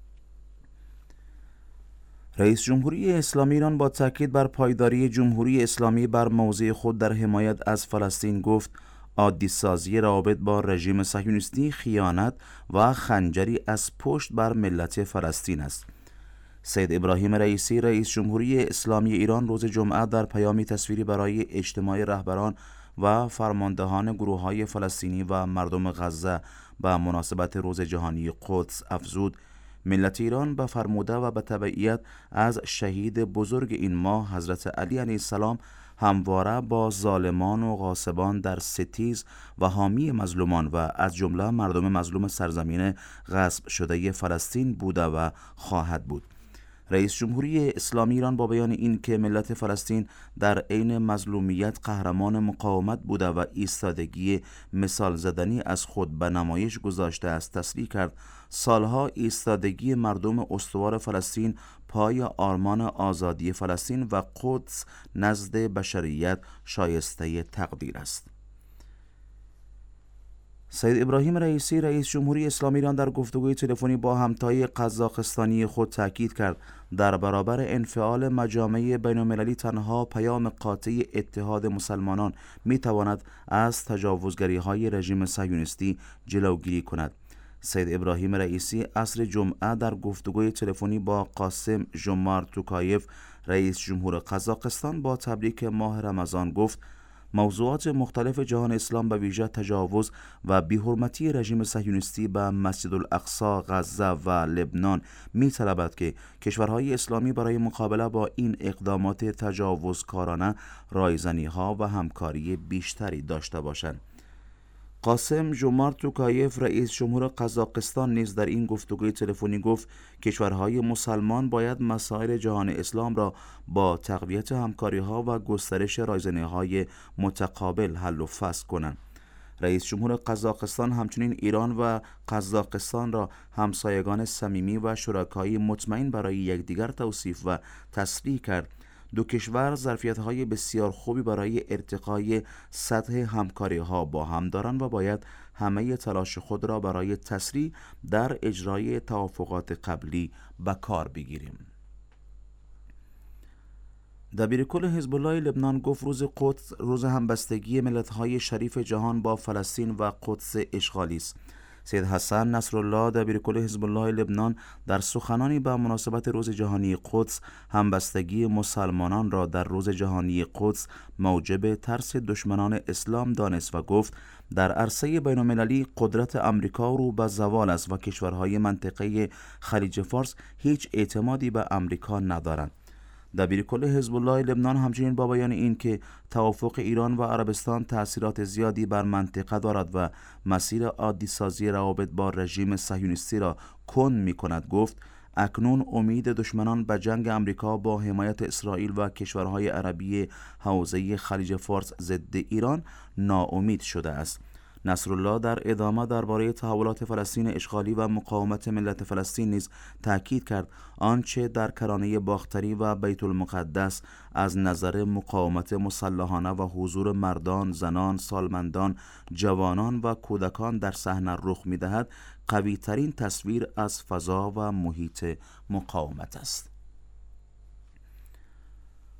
رئیس جمهوری اسلامی ایران با تاکید بر پایداری جمهوری اسلامی بر موضع خود در حمایت از فلسطین گفت عادی سازی روابط با رژیم صهیونیستی خیانت و خنجری از پشت بر ملت فلسطین است. سید ابراهیم رئیسی رئیس جمهوری اسلامی ایران روز جمعه در پیامی تصویری برای اجتماع رهبران و فرماندهان گروه‌های فلسطینی و مردم غزه به مناسبت روز جهانی قدس افزود ملت ایران به فرموده و به تبعیت از شهید بزرگ این ماه حضرت علی علیه السلام همواره با ظالمان و غاصبان در ستیز و حامی مظلومان و از جمله مردم مظلوم سرزمین غصب شده فلسطین بوده و خواهد بود. رئیس جمهوری اسلامی ایران با بیان این که ملت فلسطین در عین مظلومیت قهرمان مقاومت بوده و ایستادگی مثال زدنی از خود به نمایش گذاشته است تصریح کرد سالها ایستادگی مردم استوار فلسطین پای آرمان آزادی فلسطین و قدس نزد بشریت شایسته تقدیر است. سید ابراهیم رئیسی رئیس جمهوری اسلامی ایران در گفتگوی تلفنی با همتای قزاقستانی خود تاکید کرد در برابر انفعال مجامع بین‌المللی تنها پیام قاطع اتحاد مسلمانان میتواند از تجاوزگری‌های رژیم صهیونیستی جلوگیری کند. سید ابراهیم رئیسی عصر جمعه در گفتگوی تلفنی با قاسم ژومارت توکایف رئیس جمهور قزاقستان با تبریک ماه رمضان گفت موضوعات مختلف جهان اسلام به ویژه تجاوز و بی‌حرمتی رژیم صهیونیستی به مسجد الاقصی، غزه و لبنان می‌طلبد که کشورهای اسلامی برای مقابله با این اقدامات تجاوزکارانه رایزنی‌ها و همکاری بیشتری داشته باشند. قاسم ژومارت توکایف رئیس جمهور قزاقستان نیز در این گفتگوی تلفنی گفت کشورهای مسلمان باید مسائل جهان اسلام را با تقویت همکاری‌ها و گسترش رایزنی‌های متقابل حل و فصل کنند. رئیس جمهور قزاقستان همچنین ایران و قزاقستان را همسایگان صمیمی و شرکایی مطمئن برای یکدیگر توصیف و تصریح کرد. دو کشور ظرفیت‌های بسیار خوبی برای ارتقای سطح همکاری‌ها با هم دارند و باید همه تلاش خود را برای تسریع در اجرای توافقات قبلی به کار بگیریم. دبیرکل حزب الله لبنان گفت روز قدس روز همبستگی ملت‌های شریف جهان با فلسطین و قدس اشغالی است. سید حسن نصرالله دبیرکل حزب الله لبنان در سخنانی به مناسبت روز جهانی قدس همبستگی مسلمانان را در روز جهانی قدس موجب ترس دشمنان اسلام دانست و گفت در عرصه بین‌المللی قدرت آمریکا رو به زوال است و کشورهای منطقه خلیج فارس هیچ اعتمادی به آمریکا ندارند. دبیرکل حزب الله لبنان همچنین با بیان این که توافق ایران و عربستان تأثیرات زیادی بر منطقه دارد و مسیر عادی سازی روابط با رژیم صهیونیستی را کند می کند گفت اکنون امید دشمنان به جنگ آمریکا با حمایت اسرائیل و کشورهای عربی حوزه خلیج فارس ضد ایران ناامید شده است. نصرالله در ادامه درباره تحولات فلسطین اشغالی و مقاومت ملت فلسطین نیز تاکید کرد آنچه در کرانه باختری و بیت المقدس از نظر مقاومت مسلحانه و حضور مردان، زنان، سالمندان، جوانان و کودکان در صحنه رخ می‌دهد قوی ترین تصویر از فضا و محیط مقاومت است.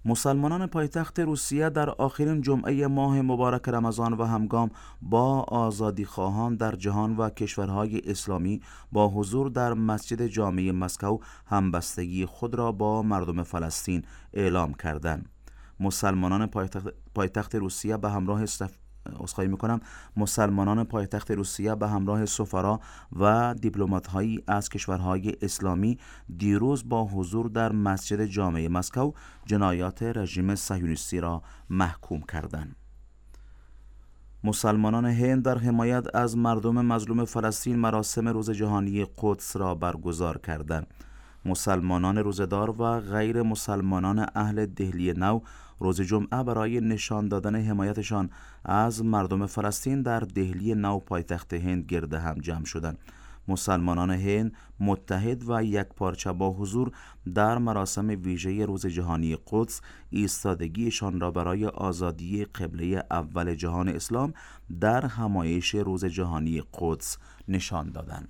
مسلمانان پایتخت روسیه در آخرین جمعه ماه مبارک رمضان و همگام با آزادی خواهان در جهان و کشورهای اسلامی با حضور در مسجد جامع مسکو همبستگی خود را با مردم فلسطین اعلام کردند. مسلمانان پایتخت, پایتخت روسیه به همراه استف... اسخای میکنم مسلمانان پایتخت روسیه به همراه سفرا و دیپلمات‌هایی از کشورهای اسلامی دیروز با حضور در مسجد جامع مسکو جنایات رژیم صهیونیستی را محکوم کردند. مسلمانان هند در حمایت از مردم مظلوم فلسطین مراسم روز جهانی قدس را برگزار کردند. مسلمانان روزدار و غیر مسلمانان اهل دهلی نو روز جمعه برای نشان دادن حمایتشان از مردم فلسطین در دهلی نو پایتخت هند گرد هم جمع شدند. مسلمانان هند متحد و یکپارچه با حضور در مراسم ویژه روز جهانی قدس ایستادگیشان را برای آزادی قبله اول جهان اسلام در همایش روز جهانی قدس نشان دادند.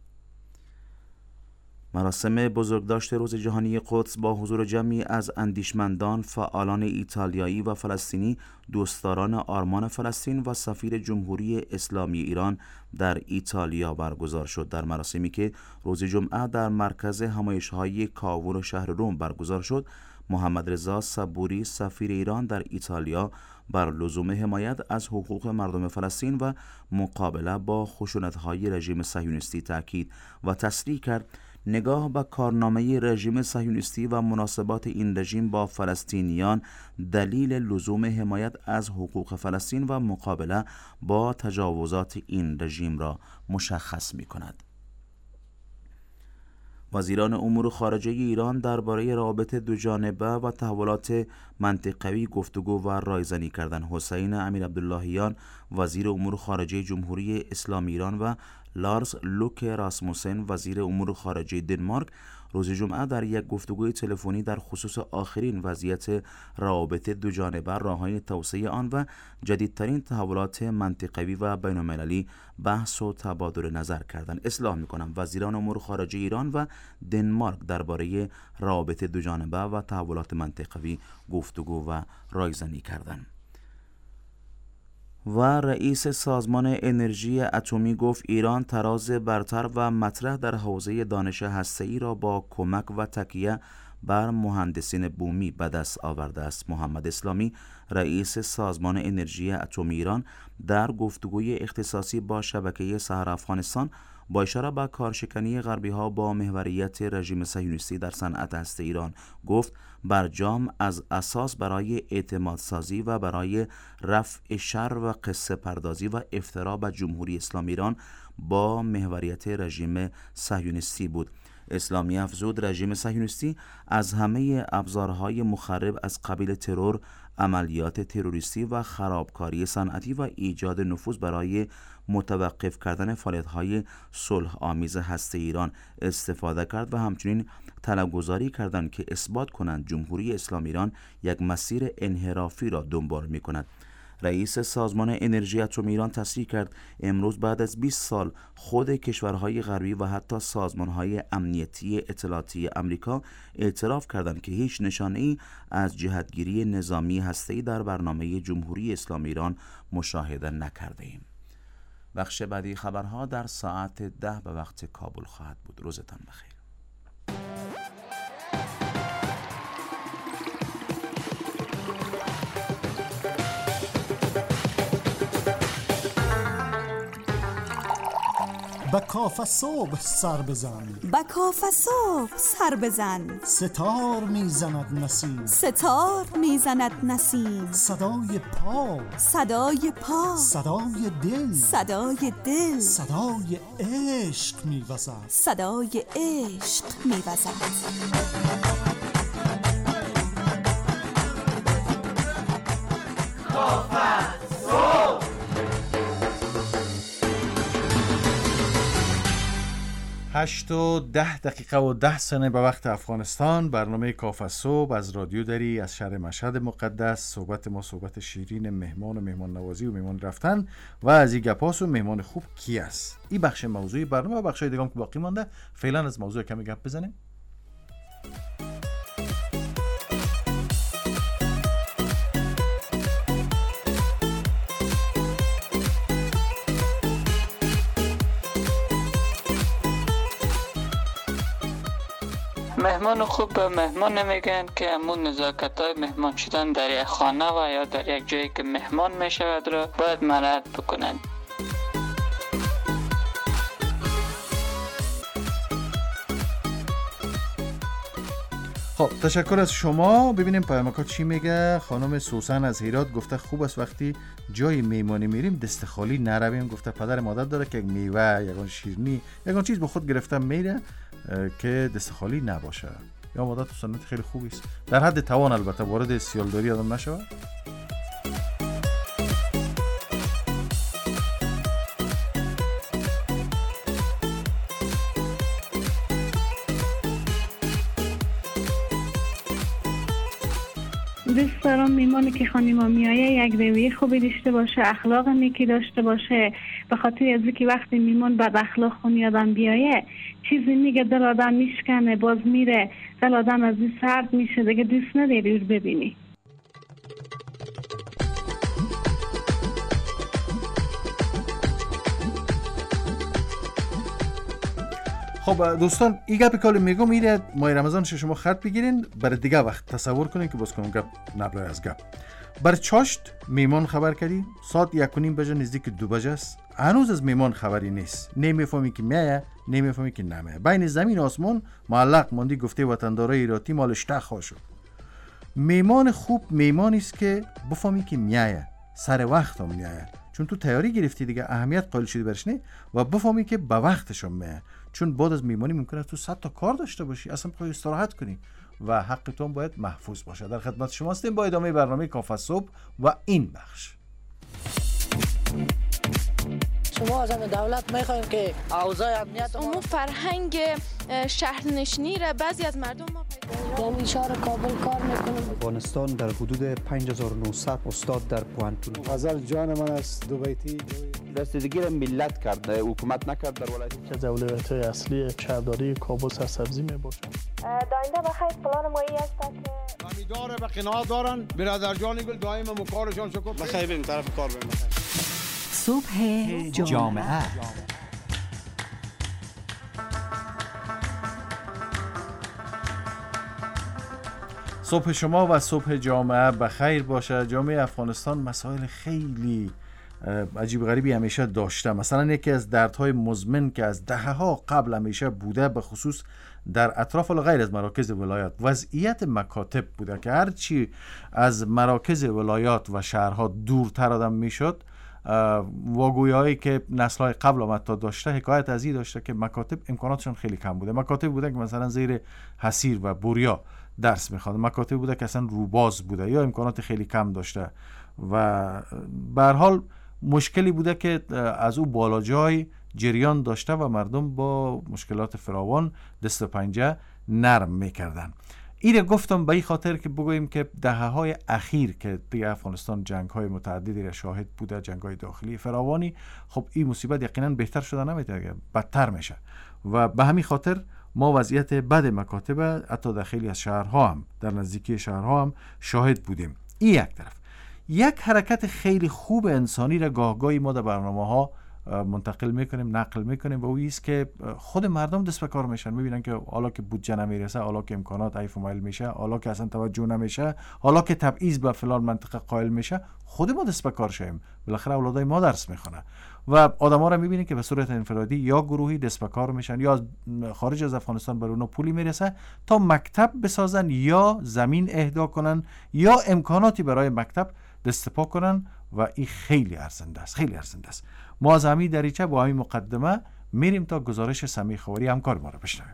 مراسم بزرگداشت روز جهانی قدس با حضور جمعی از اندیشمندان، فعالان ایتالیایی و فلسطینی، دوستداران آرمان فلسطین و سفیر جمهوری اسلامی ایران در ایتالیا برگزار شد. در مراسمی که روز جمعه در مرکز همایش‌های کاوور شهر روم برگزار شد، محمد رضا صبوری سفیر ایران در ایتالیا بر لزوم حمایت از حقوق مردم فلسطین و مقابله با خشونت‌های رژیم صهیونیستی تاکید و تصریح کرد نگاه به کارنامه رژیم صهیونیستی و مناسبات این رژیم با فلسطینیان دلیل لزوم حمایت از حقوق فلسطین و مقابله با تجاوزات این رژیم را مشخص می کند. وزیران امور خارجه ایران درباره روابط دوجانبه و تحولات منطقوی گفتگو و رایزنی کردند. حسین امیر عبداللهیان وزیر امور خارجه جمهوری اسلامی ایران و لارس لوک راسموسن وزیر امور خارجه دنمارک روز جمعه در یک گفتگوی تلفنی در خصوص آخرین وضعیت روابط دوجانبه، راه‌های توسعه آن و جدیدترین تحولات منطقوی و بین‌المللی بحث و تبادل نظر کردند. اصلاح می‌کنم وزیران امور خارجه ایران و دنمارک درباره روابط دوجانبه و تحولات منطقوی گفتگو و رایزنی کردند. و رئیس سازمان انرژی اتمی گفت ایران تراز برتر و مطرح در حوزه دانش هسته‌ای را با کمک و تکیه بر مهندسین بومی به دست آورده است. محمد اسلامی رئیس سازمان انرژی اتمی ایران در گفتگوی اختصاصی با شبکه سحر افغانستان با اشاره به کارشکنی غربی‌ها با محوریت رژیم صهیونیستی در صنعت هسته ایران گفت برجام از اساس برای اعتماد سازی و برای رفع شر و قصه پردازی و افترا به جمهوری اسلامی ایران با محوریت رژیم صهیونیستی بود. اسلامی افزود رژیم صهیونیستی از همه ابزارهای مخرب از قبیل ترور، عملیات تروریستی و خرابکاری صنعتی و ایجاد نفوذ برای متوقف کردن فعالیت‌های صلح آمیز هسته ایران استفاده کرد و همچنین طلبگزاری کردند که اثبات کنند جمهوری اسلامی ایران یک مسیر انحرافی را دنبال می‌کند. رئیس سازمان انرژی اتمی ایران تصریح کرد امروز بعد از بیست سال خود کشورهای غربی و حتی سازمانهای امنیتی اطلاعاتی امریکا اعتراف کردند که هیچ نشانه‌ای از جهتگیری نظامی هسته‌ای در برنامه جمهوری اسلامی ایران مشاهده نکرده ایم. بخش بعدی خبرها در ساعت ده به وقت کابل خواهد بود. روزتان بخیر. با کاف صبح سر بزن، با کاف صبح سر بزن، ستار میزند نسیم، ستار میزند نسیم، صدای پا، صدای پا، صدای دل، صدای دل، صدای عشق میوزد، صدای عشق میوزد. هشت و ده دقیقه و ده ثانیه به وقت افغانستان. برنامه کاف صبح از رادیو دری از شهر مشهد مقدس. صحبت ما صحبت شیرین مهمان و مهمان نوازی و مهمان رفتن و از این گپاس و مهمان خوب کی است. این بخش موضوعی برنامه و بخشای دیگه هم که باقی مانده فعلا از موضوع کمی گپ بزنیم. مهمان خوب به مهمان نمیگن که همون نزاکت های مهمان شدن در یک خانه و یا در یک جایی که مهمان میشود را باید مراعات بکنند. خب تشکر از شما. ببینیم پیامکات چی میگه. خانم سوسن از هرات گفته خوب است وقتی جای میمانی میریم دست خالی نرویم. گفته پدر مادر داره که یک میوه، یگان شیرینی، یگان چیز به خود گرفته میره که دست خالی نباشه. یا مادر تو سنت خیلی خوبی است، در حد توان البته، وارد سیالداری آدم نشود. دوست دارم میمانی که خانه ما میایه یک رویه خوبی داشته باشه، اخلاق نیکی داشته باشه. به خاطر از اینکه وقتی میمون بد اخلاق خونی آدم بیایه چیزی میگه دل آدم میشکنه، باز میره، دل آدم از این سرد میشه، دیگه دوست نداری رو ببینی. خب دوستان این گپی که میگم میره ماه رمضان شما خرد بگیرین برای دیگه وقت تصور کنین که باز کنم گپ نبلای از گپ. بر چاشت میمان خبر کردی ساعت یک و نیم بجه نزدیک دو بجه است، هنوز از میمان خبری نیست، نمیفهمی که میایه نمیفهمی که نمیایه. بین زمین و آسمان معلق ماندی. گفته وطندارای ایراتی مالش تخوا شد. میمان خوب میمانی است که بفهمی که میایه، سر وقت هم میایه، چون تو تیاری گرفتی دیگه، اهمیت قائل شدی برش نه، و بفهمی که به وقتش هم میایه، چون بعد از میمانی ممکنه تو صد تا کار داشته باشی، اصلا بخوای استراحت کنی و حق تو هم باید محفوظ باشه. در خدمت شما هستیم با ادامه برنامه کافه صبح و این بخش. شما از دولت میخوایم که اوضاع امنیت عموم فرهنگ شهرنشینی را بعضی از مردم ما پیدا در شهر کابل کار میکنم. افغانستان در حدود پنج هزار و نهصد استاد در پوهنتون. غزل جان من است دو بیتی دستگیری ملت کرده، حکومت نکرد در ولایت که از ولایت‌های اصلی شهرداری کابل سرسبزی میباشد. داینده بخیر پلان مایی است که امیدواره به قناعت دارن. برادر جان گل دائم مکارشان شکر. بخیر بریم طرف کار بریم. صبح جامعه. صبح شما و صبح جامعه بخیر باشه. جامعه افغانستان مسائل خیلی عجیب غریبی همیشه داشته. مثلا یکی از دردهای مزمن که از دهه‌ها قبل همیشه بوده، به خصوص در اطراف و غیر از مراکز ولایات، وضعیت مکاتب بوده که هرچی از مراکز ولایات و شهرها دورتر آدم میشد، واگویایی که نسل‌های قبل آمد تا داشته حکایت از این داشته که مکاتب امکاناتشون خیلی کم بوده. مکاتب بوده که مثلا زیر حصیر و بوریا درس میخواد، مکاتب بوده که اصلا روباز بوده یا امکانات خیلی کم داشته و به هر حال مشکلی بوده که از او بالا جای جریان داشته و مردم با مشکلات فراوان دست و پنجه نرم میکردن. ایره گفتم به این خاطر که بگوییم که دهه‌های اخیر که دیگه افغانستان جنگ‌های متعددی را شاهد بوده، جنگ‌های داخلی فراوانی، خب این مصیبت یقینا بهتر شده نمیتونه، بدتر میشه و به همین خاطر ما وضعیت بد مکاتب حتی در خیلی از شهرها هم، در نزدیکی شهرها هم شاهد بودیم. این یک طرف. یک حرکت خیلی خوب انسانی را گاهگاهی ما در برنامه‌ها منتقل میکنیم، نقل میکنیم و او است که خود مردم دست به کار میشن، میبینن که حالا که بودجه نمیرسه، حالا که امکانات ضعیف و مایل میشه، حالا که اصلا توجه نمیشه، حالا که تبعیض به فلان منطقه قائل میشه، خود ما دست به کار شیم. بالاخره اولادای ما درس میخونه و آدما رو میبینین که به صورت انفرادی یا گروهی دست به کار میشن یا از خارج از افغانستان بر اونها پولی میرسه تا مکتب بسازن یا زمین اهدا کنن یا امکاناتی برای مکتب دست پا کنن و این خیلی ارزنده است، خیلی ارزنده است. ما از همین دریچه با همین مقدمه میریم تا گزارش سمیع خواری همکار ما رو بشنویم.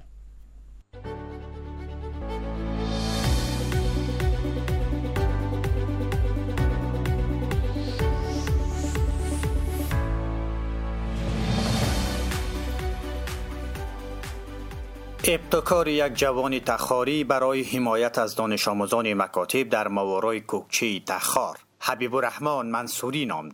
ابتکار یک جوان تخاری برای حمایت از دانش آموزان مکاتب در ماورای کوکچه تخار حبیب الرحمن منصوری نام دارد.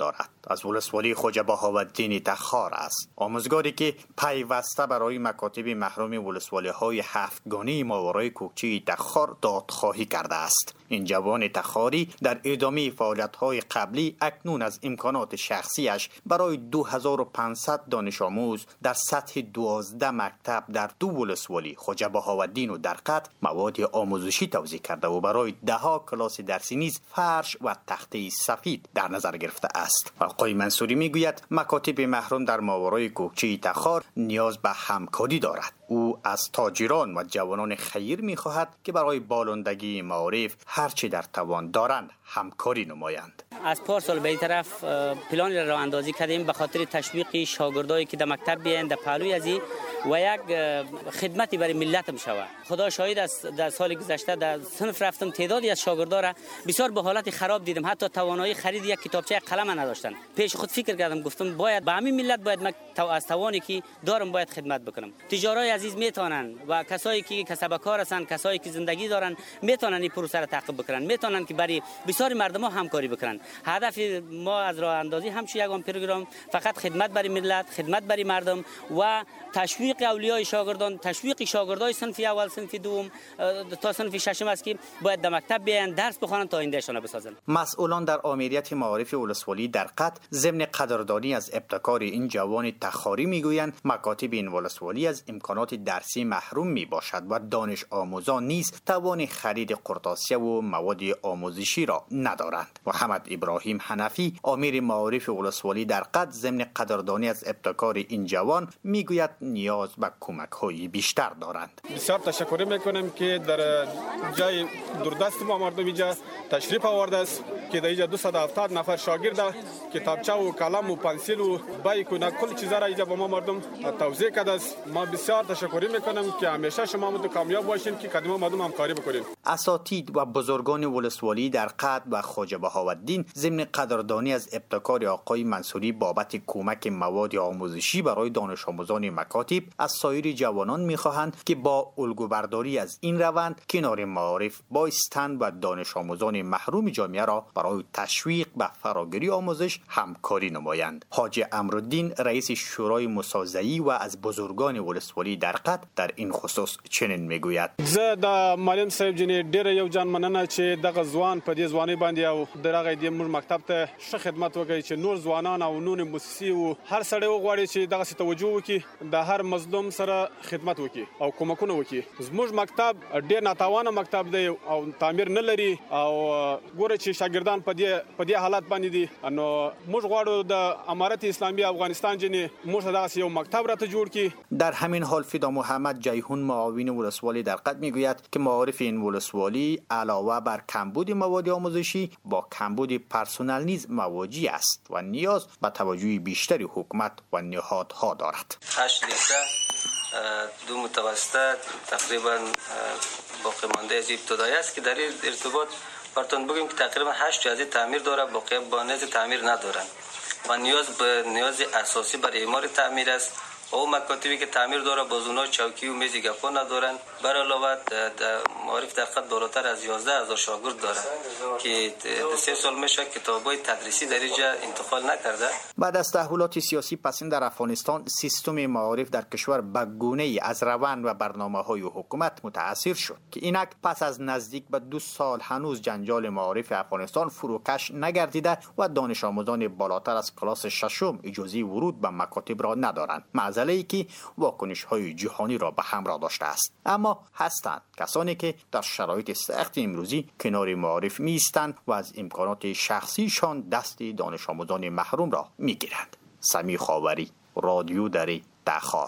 از ولسوالی خواجه بهاءالدین تخار است. آموزگاری که پیوسته برای مکاتب محروم ولسوالی های هفتگانه ماورای کوکچه تخار دادخواهی کرده است. این جوان تخاری در ادامه فعالیت های قبلی اکنون از امکانات شخصیش برای دو هزار و پانصد دانش آموز در سطح دوازده مکتب در دو ولسوالی خواجه بهاءالدین و درقد مواد آموزشی توزیع کرده و برای ده ها کلاس درسی نیز فرش و تخته سفید در نظر گرفته است. آقای منصوری میگوید مکاتب محروم در ماورای کوکچه تخار نیاز به همکاری دارد. او از تاجران و جوانان خیر میخواهد که برای بالندگی معارف هرچی در توان دارند همکاری نمایند. از پارسال به این طرف پلان را اندازی کردیم به خاطر تشویق شاگردایی که در مکتب بیاین در پهلوی ازی و یک خدمتی برای ملت میشود. خدا شاهد است در سال گذشته در صنف رفتم تعدادی از شاگردا را بسیار به حالت خراب دیدم، حتی توانایی خرید یک کتابچه قلم نداشتن. پیش خود فکر کردم، گفتم باید به همین ملت باید من از توانی که دارم باید خدمت بکنم. تجارای عزیز میتونن و کسایی که کسب کار هستند، کسایی که زندگی دارن میتونن این پروسه را تعقیب بکنن، میتونن که برای بسیار مردم ها همکاری بکنن. هدف ما از راه اندازی همش یگان پروگرام فقط خدمت برای ملت، خدمت برای مردم و تشویق اولیای شاگردان، تشویق شاگردای صنف اول، صنف دوم تا صنف ششم است که باید در مکتب بیان درس بخوانند تا آیندهشان بسازند. مسئولان در آمریت معارف ولسوالی درقد ضمن قدردانی از ابتکار این جوان تخاری میگویند مکاتب این ولسوالی از امکانات درسی محروم می باشد و دانش آموزان نیز توان خرید قرطاسیه و مواد آموزشی را ندارند. محمد ابراهیم حنفی امیر معارف ولسوالی درقد ضمن قدردانی از ابتکار این جوان میگوید نیاز به کمک های بیشتر دارند. بسیار تشکر میکنم که در جای دوردست ما مردم اینجا تشریف آورده است که در اینجا دویست و هفتاد نفر شاگرد کتابچه و قلم و پنسل و بایک و کل چیزا را اینجا به ما مردم توزیع کرده است. ما بسیار تشکر میکنم که همیشه شما مدو کامیاب باشین که قدم مردم همکاری بکنین. اساتید و بزرگان ولسوالی درقد و خواجه بهاءالدین ضمن قدردانی از ابتکار آقای منصوری بابت کمک مواد آموزشی برای دانش آموزان مکاتب از سایر جوانان میخواهند که با الگوبرداری از این روند کنار معارف بایستند و دانش آموزان محروم جامعه را برای تشویق به فراگیری آموزش همکاری نمایند. حاجی امرالدین رئیس شورای مسازعی و از بزرگان ولسوالی درقد در این خصوص چنین میگوید: زه د معلم صاحب جنې ډېر یو جان مننه چې دغه ځوان په دې ځواني باندې او درغه د موږ مکتب ته ښه خدمت وکړي چې نور ځوانان او نور مؤسسي او هر سړی وغواړي چې دغه څه توجه وکړي د هر مظلوم سره خدمت وکړي او کومکونه وکړي. زموږ مکتب ډېر ناتوانه مکتب دی او تعمیر نه لري او ګوره چې شاګردان په دې په دې حالت باندې دي، نو موږ غواړو د امارت اسلامی افغانستان جنې موږ دغه یو مکتب راته جوړ کړي. در همین حال فدا محمد جیهون معاون ولسوالی درقد میگوید که معارف این ولسوالی علاوه بر کمبود مواد آموزشی با کمبود پرسنل نیز مواجه است و نیاز به توجه بیشتری حکومت و نهادها دارد. هشت لیسه دو متوسطه تقریبا باقی مانده از ابتدایی است که در این ارتباط براتون بگیم که تقریبا هشت جهاز تعمیر داره، باقی بانز تعمیر ندارن و نیاز به نیاز اساسی برای اعمار تعمیر است. او مکاتبی که تعمیر داره بازونا چوکی و میز گپا ندارن. بر علاوه معارف درقد بالاتر از یازده هزار شاگرد داره که سه سال میشه کتابای تدریسی در اینجا انتقال نکرده. بعد از تحولات سیاسی پسین در افغانستان سیستم معارف در کشور به گونه‌ای از روند و برنامه‌های حکومت متاثر شد که اینک پس از نزدیک به دو سال هنوز جنجال معارف افغانستان فروکش نگردیده و دانش آموزان بالاتر از کلاس ششم اجازه ورود به مکاتب را ندارند، معضله‌ای که واکنش‌های جهانی را به همراه داشته است. اما هستند کسانی که در شرایط سخت امروزی کنار معارف می‌ایستند و از امکانات شخصیشان دست دانش آموزان محروم را می‌گیرند. سمی خاوری، رادیو دری، تخار.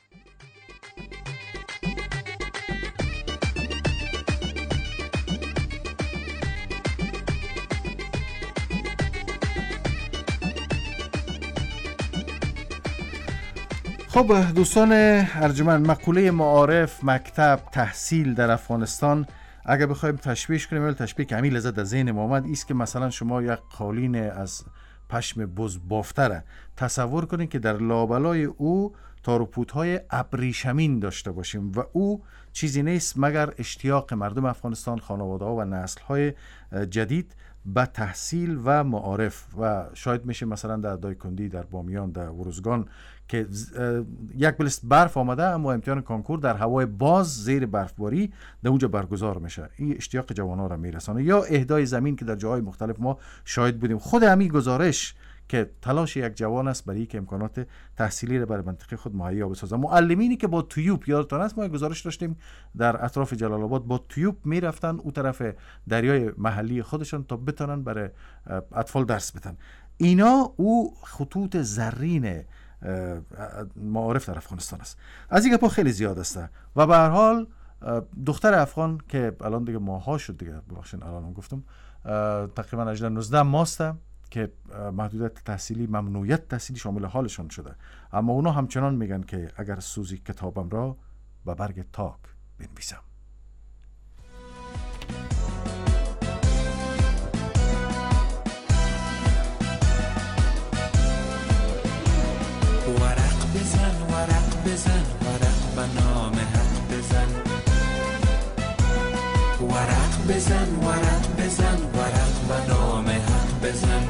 خب دوستان ارجمند، مقوله معارف، مکتب، تحصیل در افغانستان اگر بخوایم تشبیهش کنیم، ولی تشبیه که همین لذت از ذهن ما آمد ایست که مثلا شما یک قالین از پشم بز بافتره تصور کنید که در لابلای او تاروپودهای ابریشمین داشته باشیم و او چیزی نیست مگر اشتیاق مردم افغانستان، خانواده ها و نسل های جدید به تحصیل و معارف و شاید میشه مثلا در دایکندی، در بامیان، در ورزگان که یک بلست برف آمده اما امتحان کانکور در هوای باز زیر برفباری در اونجا برگزار میشه. این اشتیاق جوانان را میرسانه. یا اهدای زمین که در جاهای مختلف ما شاهد بودیم. خود همین گزارش که تلاش یک جوان است برای که امکانات تحصیلی را برای منطقه خود مهیا بسازه. معلمینی که با تویوب، یادتان است ما گزارش داشتیم در اطراف جلال آباد، با تویوب میرفتن او طرف دریای محلی خودشان تا بتونن برای اطفال درس بدن. اینا او خطوط زرین معارف در افغانستان است. از این گپا خیلی زیاد است و به هر حال دختر افغان که الان دیگه ماها شد دیگه، ببخشید الان گفتم تقریبا هجده نوزده ماسته که محدودیت تحصیلی، ممنوعیت تحصیلی شامل حالشان شده، اما اونا همچنان میگن که اگر سوزی کتابم را به برگ تاک بنویسم. ورق بزن ورق بزن ورق به نام حق بزن، ورق بزن ورق بزن ورق به نام حق بزن،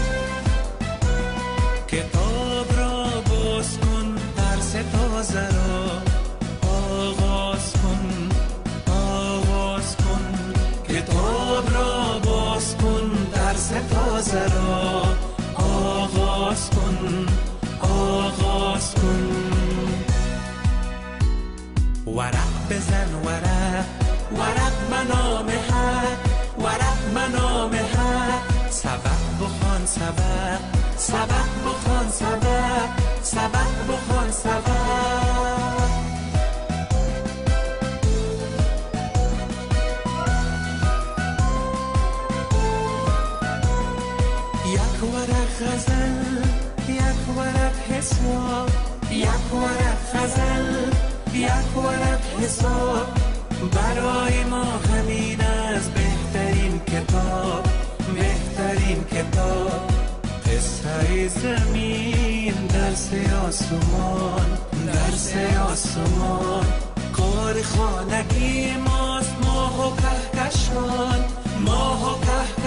کتاب را باز کن درس تازه را آغاز کن آغاز کن، کتاب را باز کن درس تازه را آغاز کن آغاز کن، ورق بزن ورق ورق به نام حق ورق به نام حق، سبق بخوان سبق سبق بخوان سبق سبق بخوان سبق، یک ورق غزل یک ورق حساب یک ورق غزل یک ورق حساب، برای ما همین از بهترین کتاب بهترین کتاب، قصه زمین درس آسمان درس آسمان، کار خانگی ماست ماه و کهکشان ماه و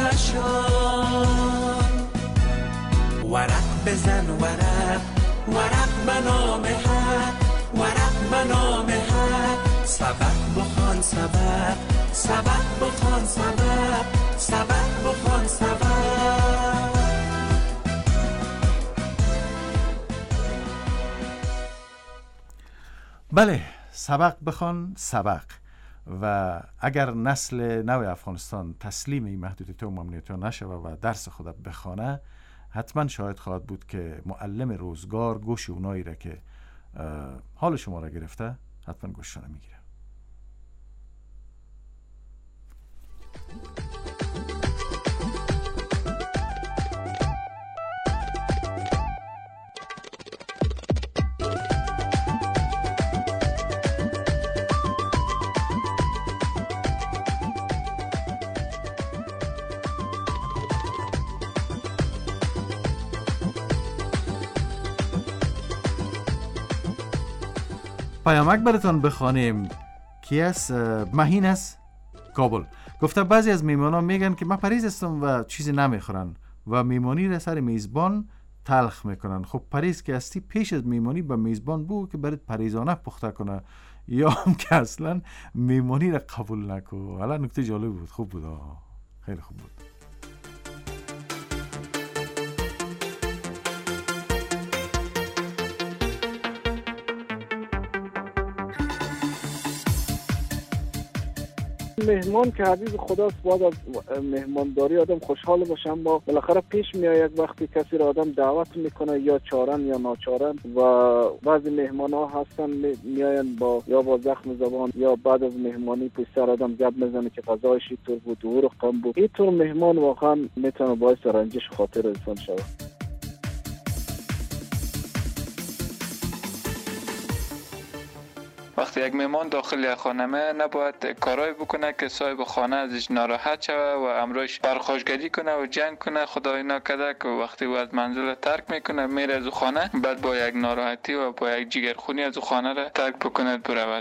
کهکشان، ورق بزن ورق ورق به نام حق ورق به نام حق، سبق بخوان سبق سبق بخوان سبق سبق بخوان سبق. بله، سبق بخوان سبق. و اگر نسل نو افغانستان تسلیم این محدودیت و ممنوعیت نشوه و درس خود بخوانه، حتما شاید خواهد بود که معلم روزگار گوش اونایی را که حال شما را گرفته حتما گوششان میگیره. پیامک براتان بخوانیم کی است؟ مهین است کابل. گفته بعضی از میمانان میگن که من پریز هستم و چیزی نمیخورن و میمانی را سر میزبان تلخ میکنن. خب پریز که هستی پیش از میمانی به میزبان بگو که برات پریزانه پخته کنه یا هم که اصلا میمانی را قبول نکو. حالا نکته جالب بود، خوب بود، خیلی خوب بود. مهمان که حبیب خداست، باید از مهمانداری آدم خوشحال باشه، اما بالاخره پیش میآید وقتی کسی را آدم دعوت میکنه یا چارن یا ناچارن و بعضی مهمان ها هستن میاین با یا با زخم زبان یا بعد از مهمانی پشت سر آدم گپ میزنه که غذایش اینطور بود و رقم بود. اینطور مهمان واقعا میتونه باعث رنجش خاطر انسان شود. وقتی یک مهمان داخل خانه نباید کارایی بکنه که صاحب خانه ازش ناراحت شوه و امروش پرخاشگری کنه و جنگ کنه. خدای نکرده که وقتی او از منزل ترک میکنه میره از خانه، بعد با یک ناراحتی و با یک جگرخونی از خانه را ترک بکند برود.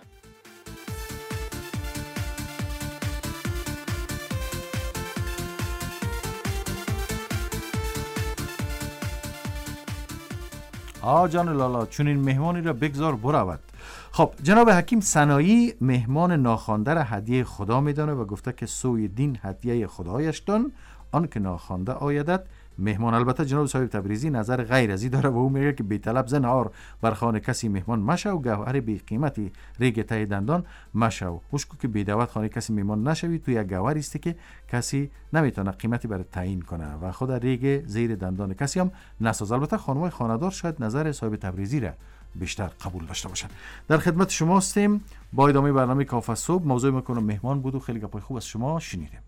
آ جان لالا چون این مهمانی را بگذار برود. خب جناب حکیم سنایی مهمان ناخوانده را هدیه خدا میدانه و گفته که سوی دین هدیه خدایش دان، آن که ناخوانده آیدد مهمان. البته جناب صاحب تبریزی نظر غیر ازی داره و او میگه که بی طلب زنهار بر خانه کسی مهمان مشو و گوهر بی قیمتی ریگ ته دندان مشو. خوشکو که بی دعوت خانه کسی مهمان نشوی، تو یک گوهر است که کسی نمیتونه قیمتی برای تعیین کنه و خود ریگ زیر دندان کسی هم نساز. البته خانمای خانه‌دار شاید نظر صاحب تبریزی را بیشتر قبول داشته باشن. در خدمت شما هستیم با ادامه برنامه کافه صبح. موضوع میکنم مهمان بود و خیلی گپای خوب از شما شنیدیم.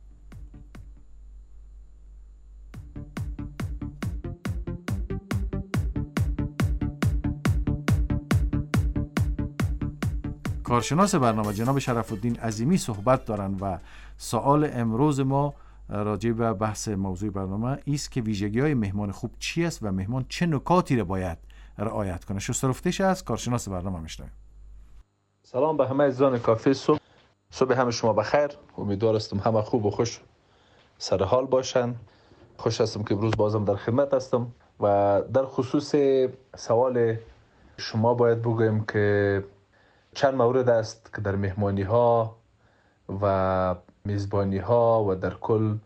کارشناس برنامه جناب شرف الدین عظیمی صحبت دارن و سوال امروز ما راجع به بحث موضوع برنامه است که ویژگی های مهمان خوب چی است و مهمان چه نکاتی را باید رعایت کنه. شسترفتش از کارشناس برنامه میشنویم. سلام به همه عزیزان کافه صبح. صبح همه شما بخیر. امیدوار هستم همه خوب و خوش سر حال باشن. خوش هستم که امروز بازم در خدمت هستم و در خصوص سوال شما باید بگویم که چند مورد است که در مهمانی ها و میزبانی ها و در کل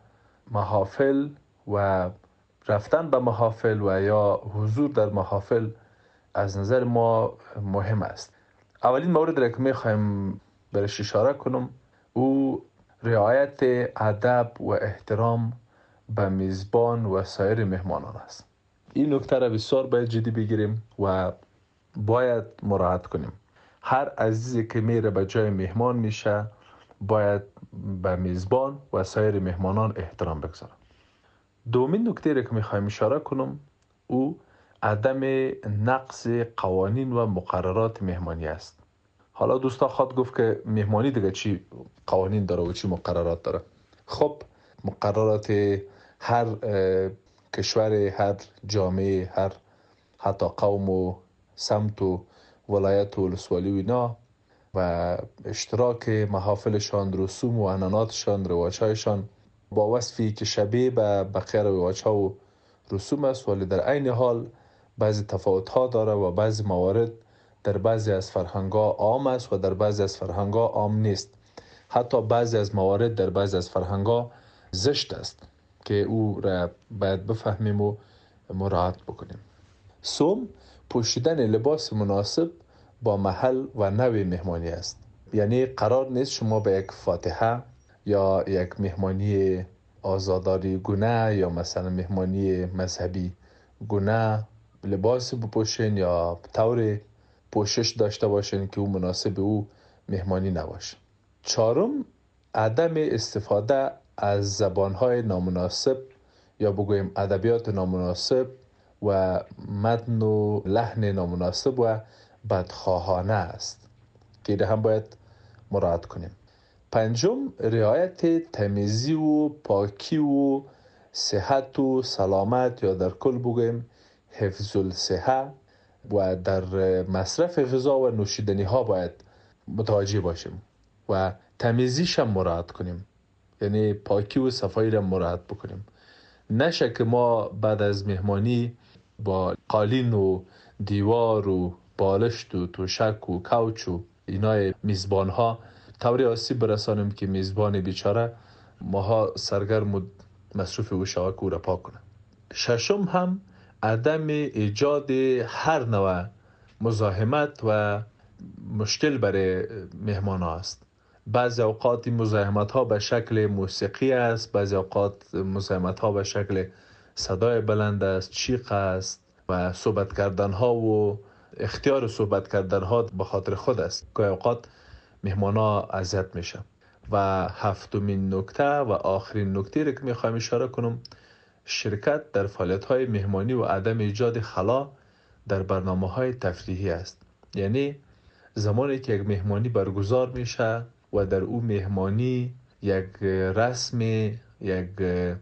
محافل و رفتن به محافل و یا حضور در محافل از نظر ما مهم است. اولین مورد را که میخوایم برش اشاره کنم او رعایت ادب و احترام به میزبان و سایر مهمانان است. این نکته را بسیار باید جدی بگیریم و باید مراعات کنیم. هر عزیزی که میره به جای مهمان میشه باید به میزبان و سایر مهمانان احترام بگذاره. دومین نکته را که میخوایم اشاره کنم او عدم نقض قوانین و مقررات مهمانی است. حالا دوستا خواهد گفت که مهمانی دیگه چی قوانین داره و چی مقررات داره. خب مقررات هر کشور، هر جامعه، هر حتی قوم و سمت و ولایت و ولسوالی و اینا و اشتراک محافلشان، رسوم و عنعناتشان، رواجهایشان با وصفی که شبیه به بقیه رواجها و رسوم است، ولی در عین حال بعضی تفاوت‌ها داره و بعضی موارد در بعضی از فرهنگ‌ها عام است و در بعضی از فرهنگ‌ها عام نیست. حتی بعضی از موارد در بعضی از فرهنگ‌ها زشت است که او را باید بفهمیم و مراعات بکنیم. سوم، پوشیدن لباس مناسب با محل و نوع مهمانی است. یعنی قرار نیست شما به یک فاتحه یا یک مهمانی آزاداری گونه یا مثلا مهمانی مذهبی گونه لباس بپوشین یا طور پوشش داشته باشین که او مناسب او مهمانی نباشه. چهارم، عدم استفاده از زبانهای نامناسب یا بگویم ادبیات نامناسب و متن و لحن نامناسب و بدخواهانه است که ده هم باید مراعات کنیم. پنجم، رعایت تمیزی و پاکی و صحت و سلامت یا در کل بگویم حفظ الصحه و در مصرف غذا و نوشیدنی ها باید متوجه باشیم و تمیزیش هم مراعات کنیم. یعنی پاکی و صفایی را مراعات بکنیم. نشه که ما بعد از مهمانی با قالین و دیوار و بالشت و توشک و کوچ و اینای میزبان ها طوری آسیب برسانیم که میزبان بیچاره ماها سرگرم و مصروف او شود که او را پاک کنه. ششم هم عدم ایجاد هر نوع مزاحمت و مشکل برای مهمان ها است. بعضی اوقات مزاحمت ها به شکل موسیقی است، بعضی اوقات مزاحمت ها به شکل صدای بلند است، چیق است و صحبت کردن ها و اختیار صحبت کردن ها به خاطر خود است. گاهی اوقات مهمان ها اذیت میشه. و هفتمین نکته و آخرین نکته را که میخوایم اشاره کنم شرکت در فعالیت های مهمانی و عدم ایجاد خلا در برنامه های تفریحی است. یعنی زمانی که یک مهمانی برگزار میشه و در او مهمانی یک رسم، یک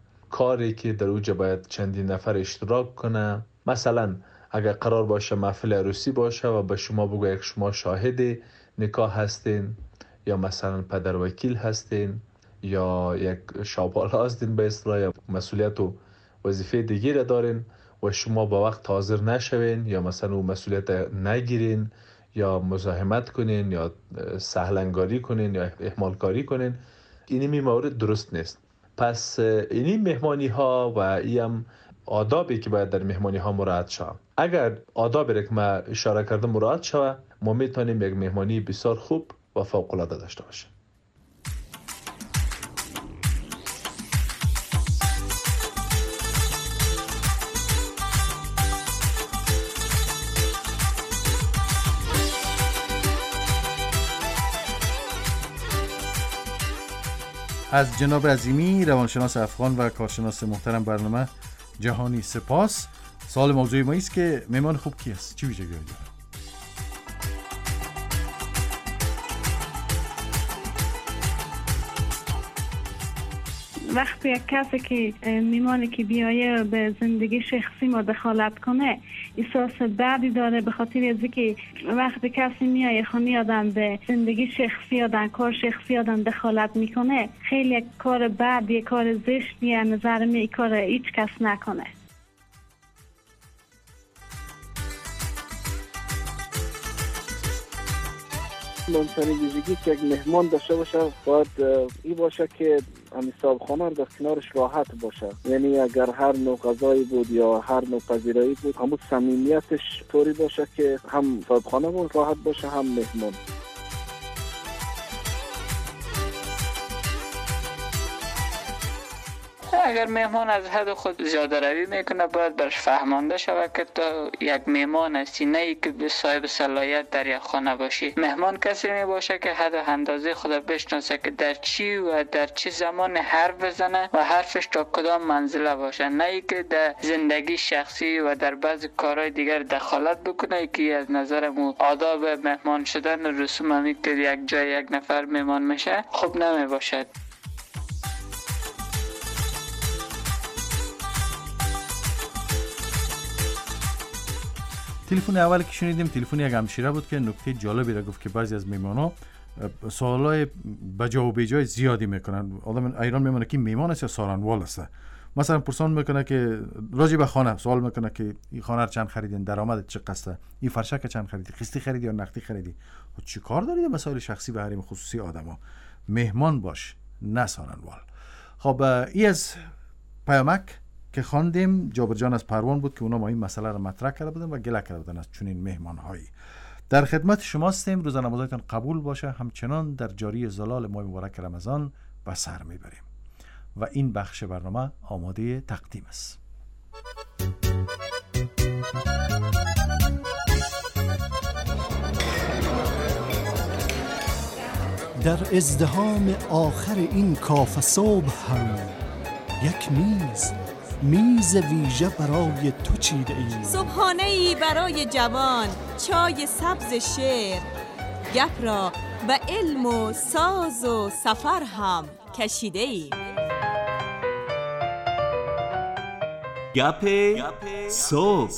کاری که در اوجا باید چندین نفر اشتراک کنه، مثلا اگر قرار باشه محفل عروسی باشه و به شما بگه یک شما شاهد نکاح هستین یا مثلا پدر وکیل هستین یا یک شابال هستین به اصطلاح یا مسئولیت و وظیفه دیگه را دارین و شما با وقت حاضر نشوین یا مثلا اون مسئولیت نگیرین یا مزاحمت کنین یا سهلنگاری کنین یا اهمال کاری کنین، اینی مورد درست نیست. پس اینی مهمانی ها و این آدابی که باید در مهمانی ها مراعات شود. اگر آدابی را که ما اشاره کردم مراعات شود، ما میتونیم یک مهمانی بسیار خوب و فوق العاده داشته باشیم. از جناب عظیمی روانشناس افغان و کارشناس محترم برنامه جهانی سپاس. سوال موضوعی ما است که مهمان خوب کی است؟ چی ویژگی داره؟ وقتی یک کسی که میمانه که بیایه به زندگی شخصی ما دخالت کنه، احساس بدی داره، به خاطر از اینکه وقتی کسی میایه خونی آدم به زندگی شخصی آدم، کار شخصی آدم دخالت میکنه، خیلی یک کار بد، یک کار زشتی از نظر من این کار هیچ کس نکنه. مهمترین ویژگی که یک مهمان داشته باشه باید این باشه که امی صاحب خانه در کنارش راحت باشه. یعنی اگر هر نوع غذایی بود یا هر نوع پذیرایی بود، همون صمیمیتش طوری باشه که هم صاحب خانه بود راحت باشه هم مهمان. اگر مهمان از حد خود زیاده روی میکنه، باید برش فهمانده شود که تو یک مهمان هستی، نه ای که به صاحب صلاحیت در یک خانه باشی. مهمان کسی می باشه که حد و اندازه خود بشناسه که در چی و در چه زمان حرف بزنه و حرفش تا کدام منزله باشه، نه ای که در زندگی شخصی و در بعض کارهای دیگر دخالت بکنه که از نظر مو آداب مهمان شدن و رسوم همی که یک جای یک نفر مهمان میشه خوب نمی باشد. تلفن اول که شنیدیم تلفن یک همشیره بود که نکته جالبی را گفت که بعضی از میمانا سوالای بجا و بیجای زیادی میکنن. آدم ایران میمونه که میمان است یا سارنوال است. مثلا پرسان میکنه که راجع به خانه سوال میکنه که این خانه رو چند خریدین، درآمدت چه قسته، این فرشک چند خریدی، قسطی خریدی یا نقدی خریدی. خب چی کار دارید مسائل شخصی به حریم خصوصی آدما؟ مهمان باش نه سارنوال. خب این از پیامک که خواندیم جابر جان از پروان بود که اونا ما این مسئله رو مطرح کرده بودن و گله کرده بودن از چنین مهمانهایی. در خدمت شما هستیم. روز نمازتان قبول باشه. همچنان در جاری زلال ماه مبارک رمضان به سر میبریم و این بخش برنامه آماده تقدیم است. در ازدحام آخر این کافه صبح هم یک میز میز ویژه برای تو چیده ایم. صبحانه ای برای جوان، چای سبز شعر، گپ را به علم و ساز و سفر هم کشیده ایم. گپ صبح.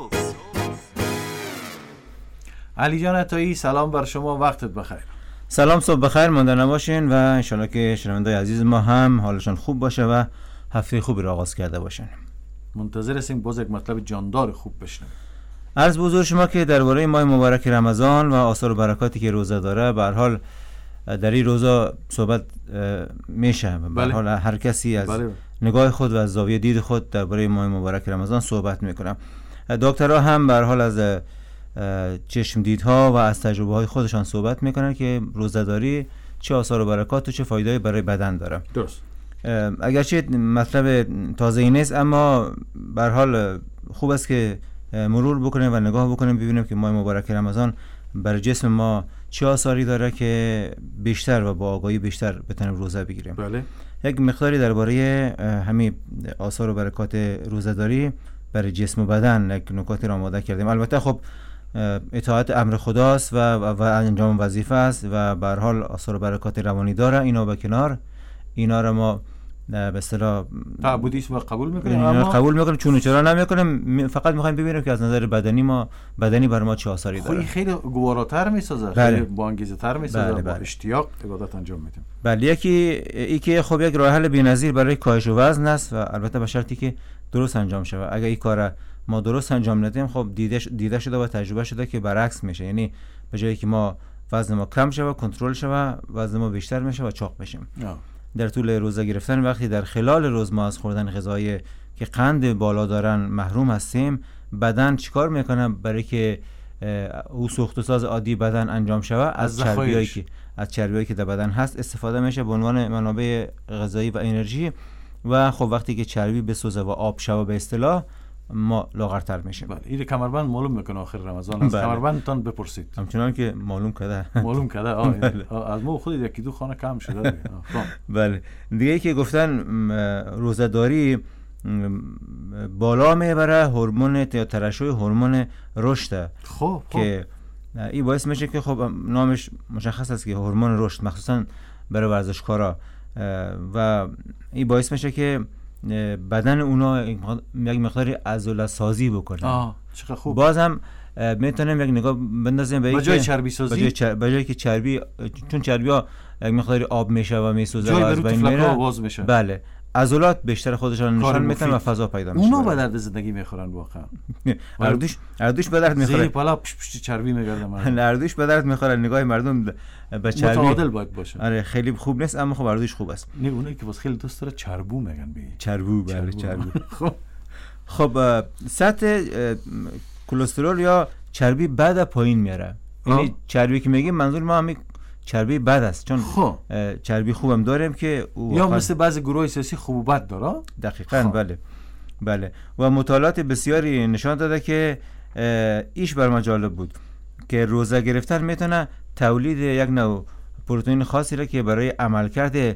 علی جان عطایی، سلام بر شما، وقتت بخیر. سلام، صبح بخیر، مانده نباشین و انشالله که شنوندای عزیز ما هم حالشون خوب باشه و هفته خوبی را آغاز کرده باشن. منتظر هستیم باز یک مطلب جاندار خوب بشنویم. عرض به حضور شما که درباره ماه مبارک رمضان و آثار و برکاتی که روزه داره، به هر حال در این روزا صحبت میشه. به هر حال هر کسی از بله. نگاه خود و از زاویه دید خود درباره ماه مبارک رمضان صحبت میکنه. دکترها هم به هر حال از چشم دیدها و از تجربه های خودشان صحبت میکنن که روزه‌داری چه آثار و برکات و چه فایده‌ای برای بدن داره. درست. اگرچه مطلب تازه‌ای نیست، اما به هر حال خوب است که مرور بکنیم و نگاه بکنیم ببینیم که ماه مبارک رمضان برای جسم ما چه آثاری داره که بیشتر و با آگاهی بیشتر بتونیم روزه بگیریم. بله. یک مقداری درباره همین آثار و برکات روزه‌داری برای جسم و بدن یک نکاتی را آماده کردیم. البته خب اطاعت امر خداست و, و انجام وظیفه است و به هر حال آثار و برکات روانی داره. اینا به کنار، اینا رو ما به اصطلاح تعبدیش ما قبول میکنیم، اما قبول میکنیم، چون چرا نمیکنیم. فقط میخوایم ببینیم که از نظر بدنی ما بدنی بر ما چه آثاری داره. خیلی گواراتر میسازه، بله. خیلی با انگیزه تر میسازه، بله، با بله. اشتیاق عبادت انجام میدیم. بله. یکی ای که خب یک راه حل بی‌نظیر برای کاهش وزن است و البته به شرطی که درست انجام شود. اگر این کار ما درست انجام ندیم خب دیده دیده شده و تجربه شده که برعکس میشه. یعنی به جایی که ما وزن ما کم شه و کنترل شه و وزن ما بیشتر میشه و چاق بشیم. در طول روزه گرفتن وقتی در خلال روز ما از خوردن غذای که قند بالا دارن محروم هستیم، بدن چیکار میکنه برای که او سوخت و ساز عادی بدن انجام شود؟ از چربیایی که از چربیایی که در بدن هست استفاده میشه به عنوان منابع غذایی و انرژی و خب وقتی که چربی بسوزه و آب شود به اصطلاح ما لاغرتر میشیم. بله این کمربند معلوم میکنه آخر رمضان از کمربندتان بپرسید. همچنان که معلوم کرده معلوم کرده آه از ما خود یکی دو خانه کم شده. بله دیگه که گفتن روزه‌داری بالا میبره هورمون یا ترشح هورمون رشد. خب که این باعث میشه که خب نامش مشخص است که هورمون رشد مخصوصا برای ورزشکارا و این باعث میشه که بدن اونا یک مقداری عضله سازی بکنه. آه چقدر خوب. باز هم میتونیم یک نگاه بندازیم به جای چربی سازی، به جای, جای که چربی چون چربی ها یک مقداری آب میشه و میسوزه و از بین میره. بله عضلات بیشتر خودشان نشان میدن و فضا پیدا میشه. اونا به درد زندگی میخورن واقعا. اردوش اردوش به درد میخوره. زیر پالا پش پش چربی میگرده مردم. اردوش به درد میخوره. نگاه مردم به چربی متعادل باید باشه. آره خیلی خوب نیست اما خب اردوش خوب است. نه اونایی که واسه خیلی دوست داره چربو میگن به. چربو بله چربو. خب خب سطح کلسترول یا چربی بعد پایین میاره. یعنی چربی که میگیم منظور ما همین چربی بد است چون خو. چربی خوبم داریم که یا مثل بعضی گروه سیاسی خوب و بد داره. دقیقاً خو. بله بله و مطالعات بسیاری نشان داده که ایش بر ما جالب بود که روزه گرفتن میتونه تولید یک نوع پروتئین خاصی را که برای عملکرد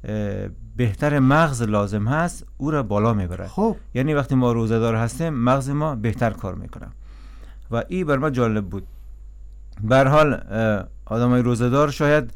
بهتر مغز لازم هست او را بالا میبره. خب یعنی وقتی ما روزه دار هستیم مغز ما بهتر کار میکنه و این بر ما جالب بود. به هر حال آدمای روزه‌دار شاید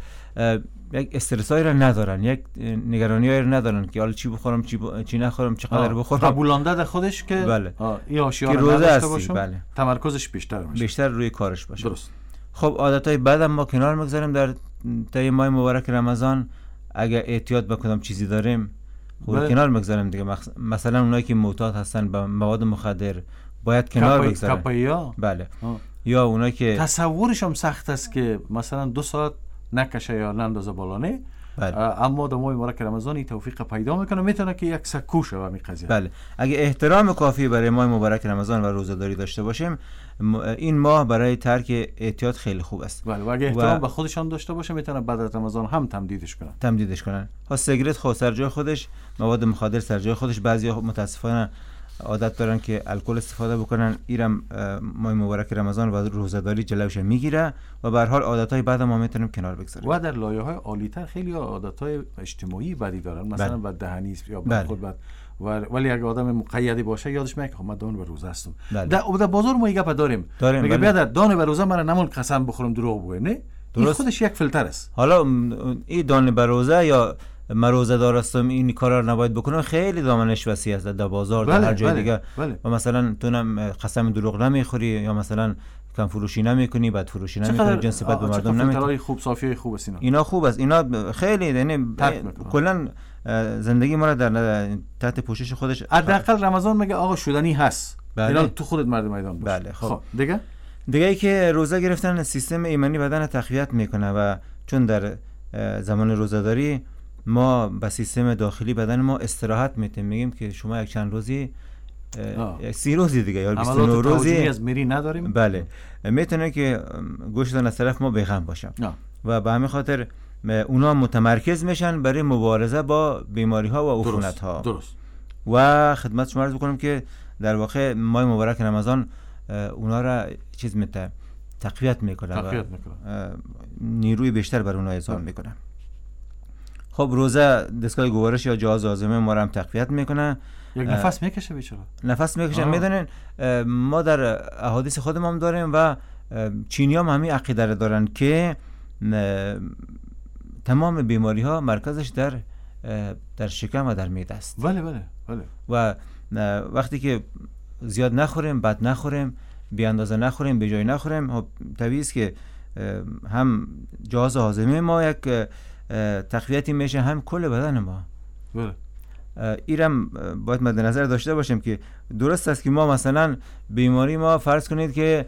یک استرسایی را ندارن، یک نگرانیایی را ندارن که حالا چی بخورم چی, ب... چی نخورم چقدر بخورم. قبولانده در خودش که بله این آشیار رو نداشته باشه. بله تمرکزش بیشتر باشه. بیشتر روی کارش باشه. درست. خب عادتهای بعد ما کنار میگذاریم در طی ماه مبارک رمضان. اگه احتیاط بکنم چیزی داریم خب بله. کنار میگذاریم دیگه. مخ... مثلا اونایی که معتاد هستن به مواد مخدر باید کنار بگذارن. کپایا. بله آه. یا اونایی که تصورش هم سخت است که مثلا دو ساعت نکشه یا نندازه بالانه. بله. اما در ماه مبارک رمضان این توفیق پیدا میکنه میتونه که یک سکو شه همین قضیه. بله اگه احترام کافی برای ماه مبارک رمضان و روزه‌داری داشته باشیم این ماه برای ترک احتیاط خیلی خوب است. بله و اگه احترام و... به خودشان داشته باشه میتونه بعد از رمضان هم تمدیدش کنن. تمدیدش کنن. ها سیگرت خود سر جای خودش، مواد مخدر سر جای خودش. بعضیا متاسفانه عادت دارن که الکل استفاده بکنن. اینم ماه مبارک رمضان و روزه‌داری جلوش میگیره و به هر حال عادت‌های بعد ما میتونیم کنار بگذاریم. و در لایه‌های عالی‌تر خیلی عادت‌های اجتماعی بدی دارن مثلا بد دهنی یا بد خود بد ولی اگه آدم مقیدی باشه یادش میاد که من دان به روزه هستم. در در بازار ما یک گپ داریم. میگه بیا در دان به روزه من نمون قسم بخورم دروغ بگم. نه این خودش یک فیلتر است. حالا این دان به روزه یا من روزه دار هستم این کارا رو نباید بکنم خیلی دامنش وسیع است در بازار در هر جای دیگه. و مثلا تو هم قسم دروغ نمیخوری یا مثلا کم فروشی نمیکنی بعد فروشی نمیکنی جنس بد به مردم نمیدی. خوب صافی خوب است اینا. اینا خوب است. اینا خیلی یعنی کلا زندگی ما رو در تحت پوشش خودش حداقل رمضان میگه آقا شدنی هست. اینا تو خودت مرد میدان باش. بله خب دیگه دیگه ای که روزه گرفتن سیستم ایمنی بدن تقویت میکنه و چون در زمان روزه‌داری ما به سیستم داخلی بدن ما استراحت میتیم. میگیم که شما یک چند روزی سی روزی دیگه یا بیست و نه روزی از میری نداریم. بله میتونه که گوشتان از طرف ما بخم باشن و به همین خاطر اونا متمرکز میشن برای مبارزه با بیماری ها و عفونت ها. درست. و خدمت شما عرض بکنم که در واقع ماه مبارک رمضان اونا را چیز میته تقویت میکنه تقویت میکنه نیروی بیشتر بر اونها اظهار میکنه. خب روزه دستگاه گوارش یا جهاز هاضمه ما رو هم تقویت میکنه. یک نفس میکشه بیچاره. نفس میکشه. میدونین ما در احادیث خودمون هم داریم و چینی‌ها هم همین عقیده رو دارن که تمام بیماری ها مرکزش در در شکم و در معده است. بله بله بله. و وقتی که زیاد نخوریم، بد نخوریم، بی اندازه نخوریم، به جای نخوریم، طبیعی است که هم جهاز هاضمه ما یک تقویتی میشه هم کل بدن ما. بله. ایرم باید مد نظر داشته باشیم که درست است که ما مثلا بیماری ما فرض کنید که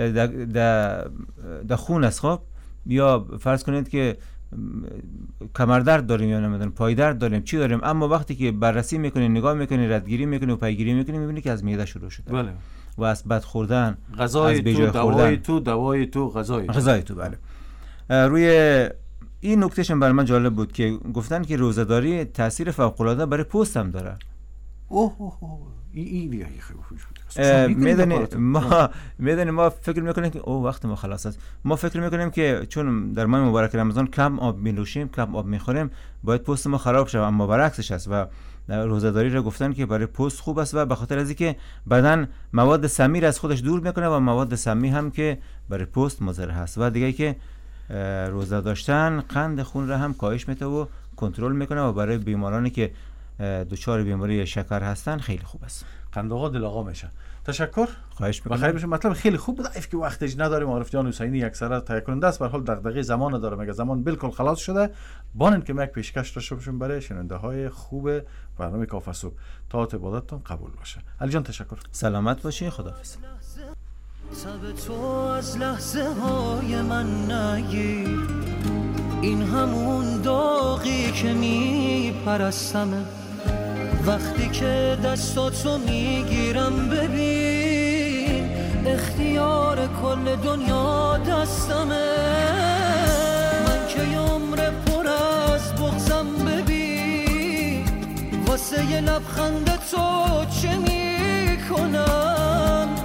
در خون است، خب یا فرض کنید که کمردرد داریم یا نمیدونم پای درد داریم چی داریم، اما وقتی که بررسی میکنی، نگاه میکنی، ردگیری میکنی و پیگیری میکنی، میبینی که از معده شروع شده. بله. و از بد خوردن، غذای تو، دوای تو، دوای تو، غذای تو. غذای تو بله. روی این نکتهش برای من جالب بود که گفتن که روزه‌داری تاثیر فوق‌العاده برای پوست هم داره. اوه اوه این این دیگه خیلی خوش بود. میدونی ما میدونی ما فکر میکنیم که او وقت ما خلاص است. ما فکر میکنیم که چون در ماه مبارک رمضان کم آب می‌نوشیم، کم آب می‌خوریم، باید پوست ما خراب شه، اما برعکسش است و روزه‌داری را گفتن که برای پوست خوب است و به خاطر از اینکه بدن مواد سمی از خودش دور میکنه و مواد سمی هم که برای پوست مضر هست و دیگه که روزه داشتن قند خون را هم کاهش میده و کنترل میکنه و برای بیمارانی که دچار بیماری شکر هستن خیلی خوب است. قند آقا دل آقا میشه. تشکر. خواهش میکنم. بخیر بشه. مطلب خیلی خوب بود. افکی وقتش نداریم. عارف جان حسینی اکثرا تهیه کننده است. به هر حال دغدغه زمان داره. مگه زمان بالکل خلاص شده. بانن که یک پیشکش داشته باشیم برای شنونده های خوب برنامه کافه صبح. تا عبادتتون قبول باشه. علی جان تشکر. سلامت باشی. خداحافظ. تب تو از لحظه های من نگیر، این همون داغی که میپرستمه، وقتی که دستاتو میگیرم ببین اختیار کل دنیا دستمه، من که عمر پر از بغضم ببین واسه یه لبخند تو چه میکنم،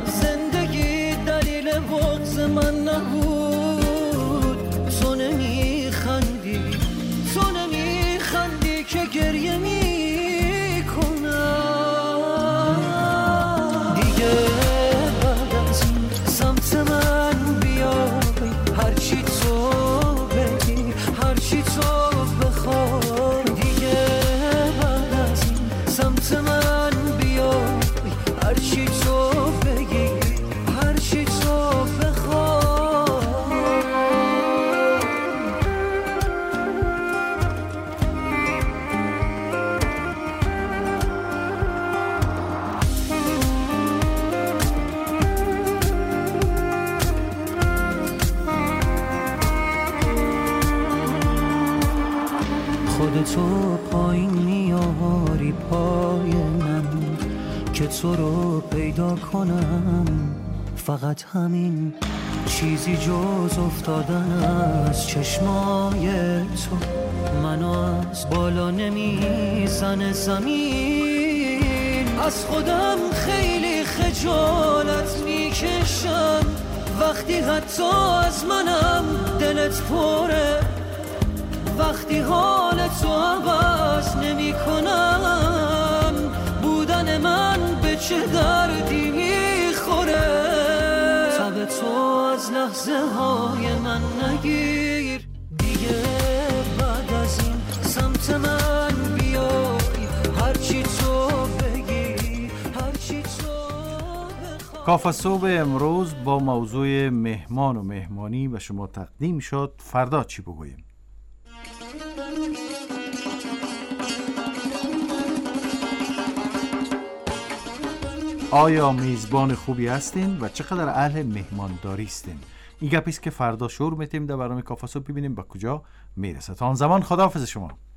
بغض من نبود، تو نمیخندی، تو نمیخندی که گریه میکنم، دیگه بعد از این سمت من بیای، هرچی تو بگی، هرچی تو بخوای، دیگه بعد از این سمت من بیای، هرچی تو بگی، هرچی تو خودتو پایین میاری پای من که تو رو پیدا کنم، فقط همین چیزی جز افتادن از چشمای تو منو از بالا نمیزنه زمین، از خودم خیلی خجالت میکشم وقتی حتی از منم دلت پره، وقتی حال تو عوض نمی کنم، بودن من به چه دردی میخوره، تب تو از لحظه های من نگیر، دیگه بعد از این سمت من بیای، هرچی تو بگی، هرچی تو بخوای. کافه صبح امروز با موضوع مهمان و مهمانی به شما تقدیم شد. فردا چی بگوییم؟ آیا میزبان خوبی هستین و چقدر اهل مهمانداری هستین؟ این گپی است که فردا شروع می‌کنیم در برنامه کافه صبح، ببینیم به کجا میرسه. تا آن زمان خداحافظ شما.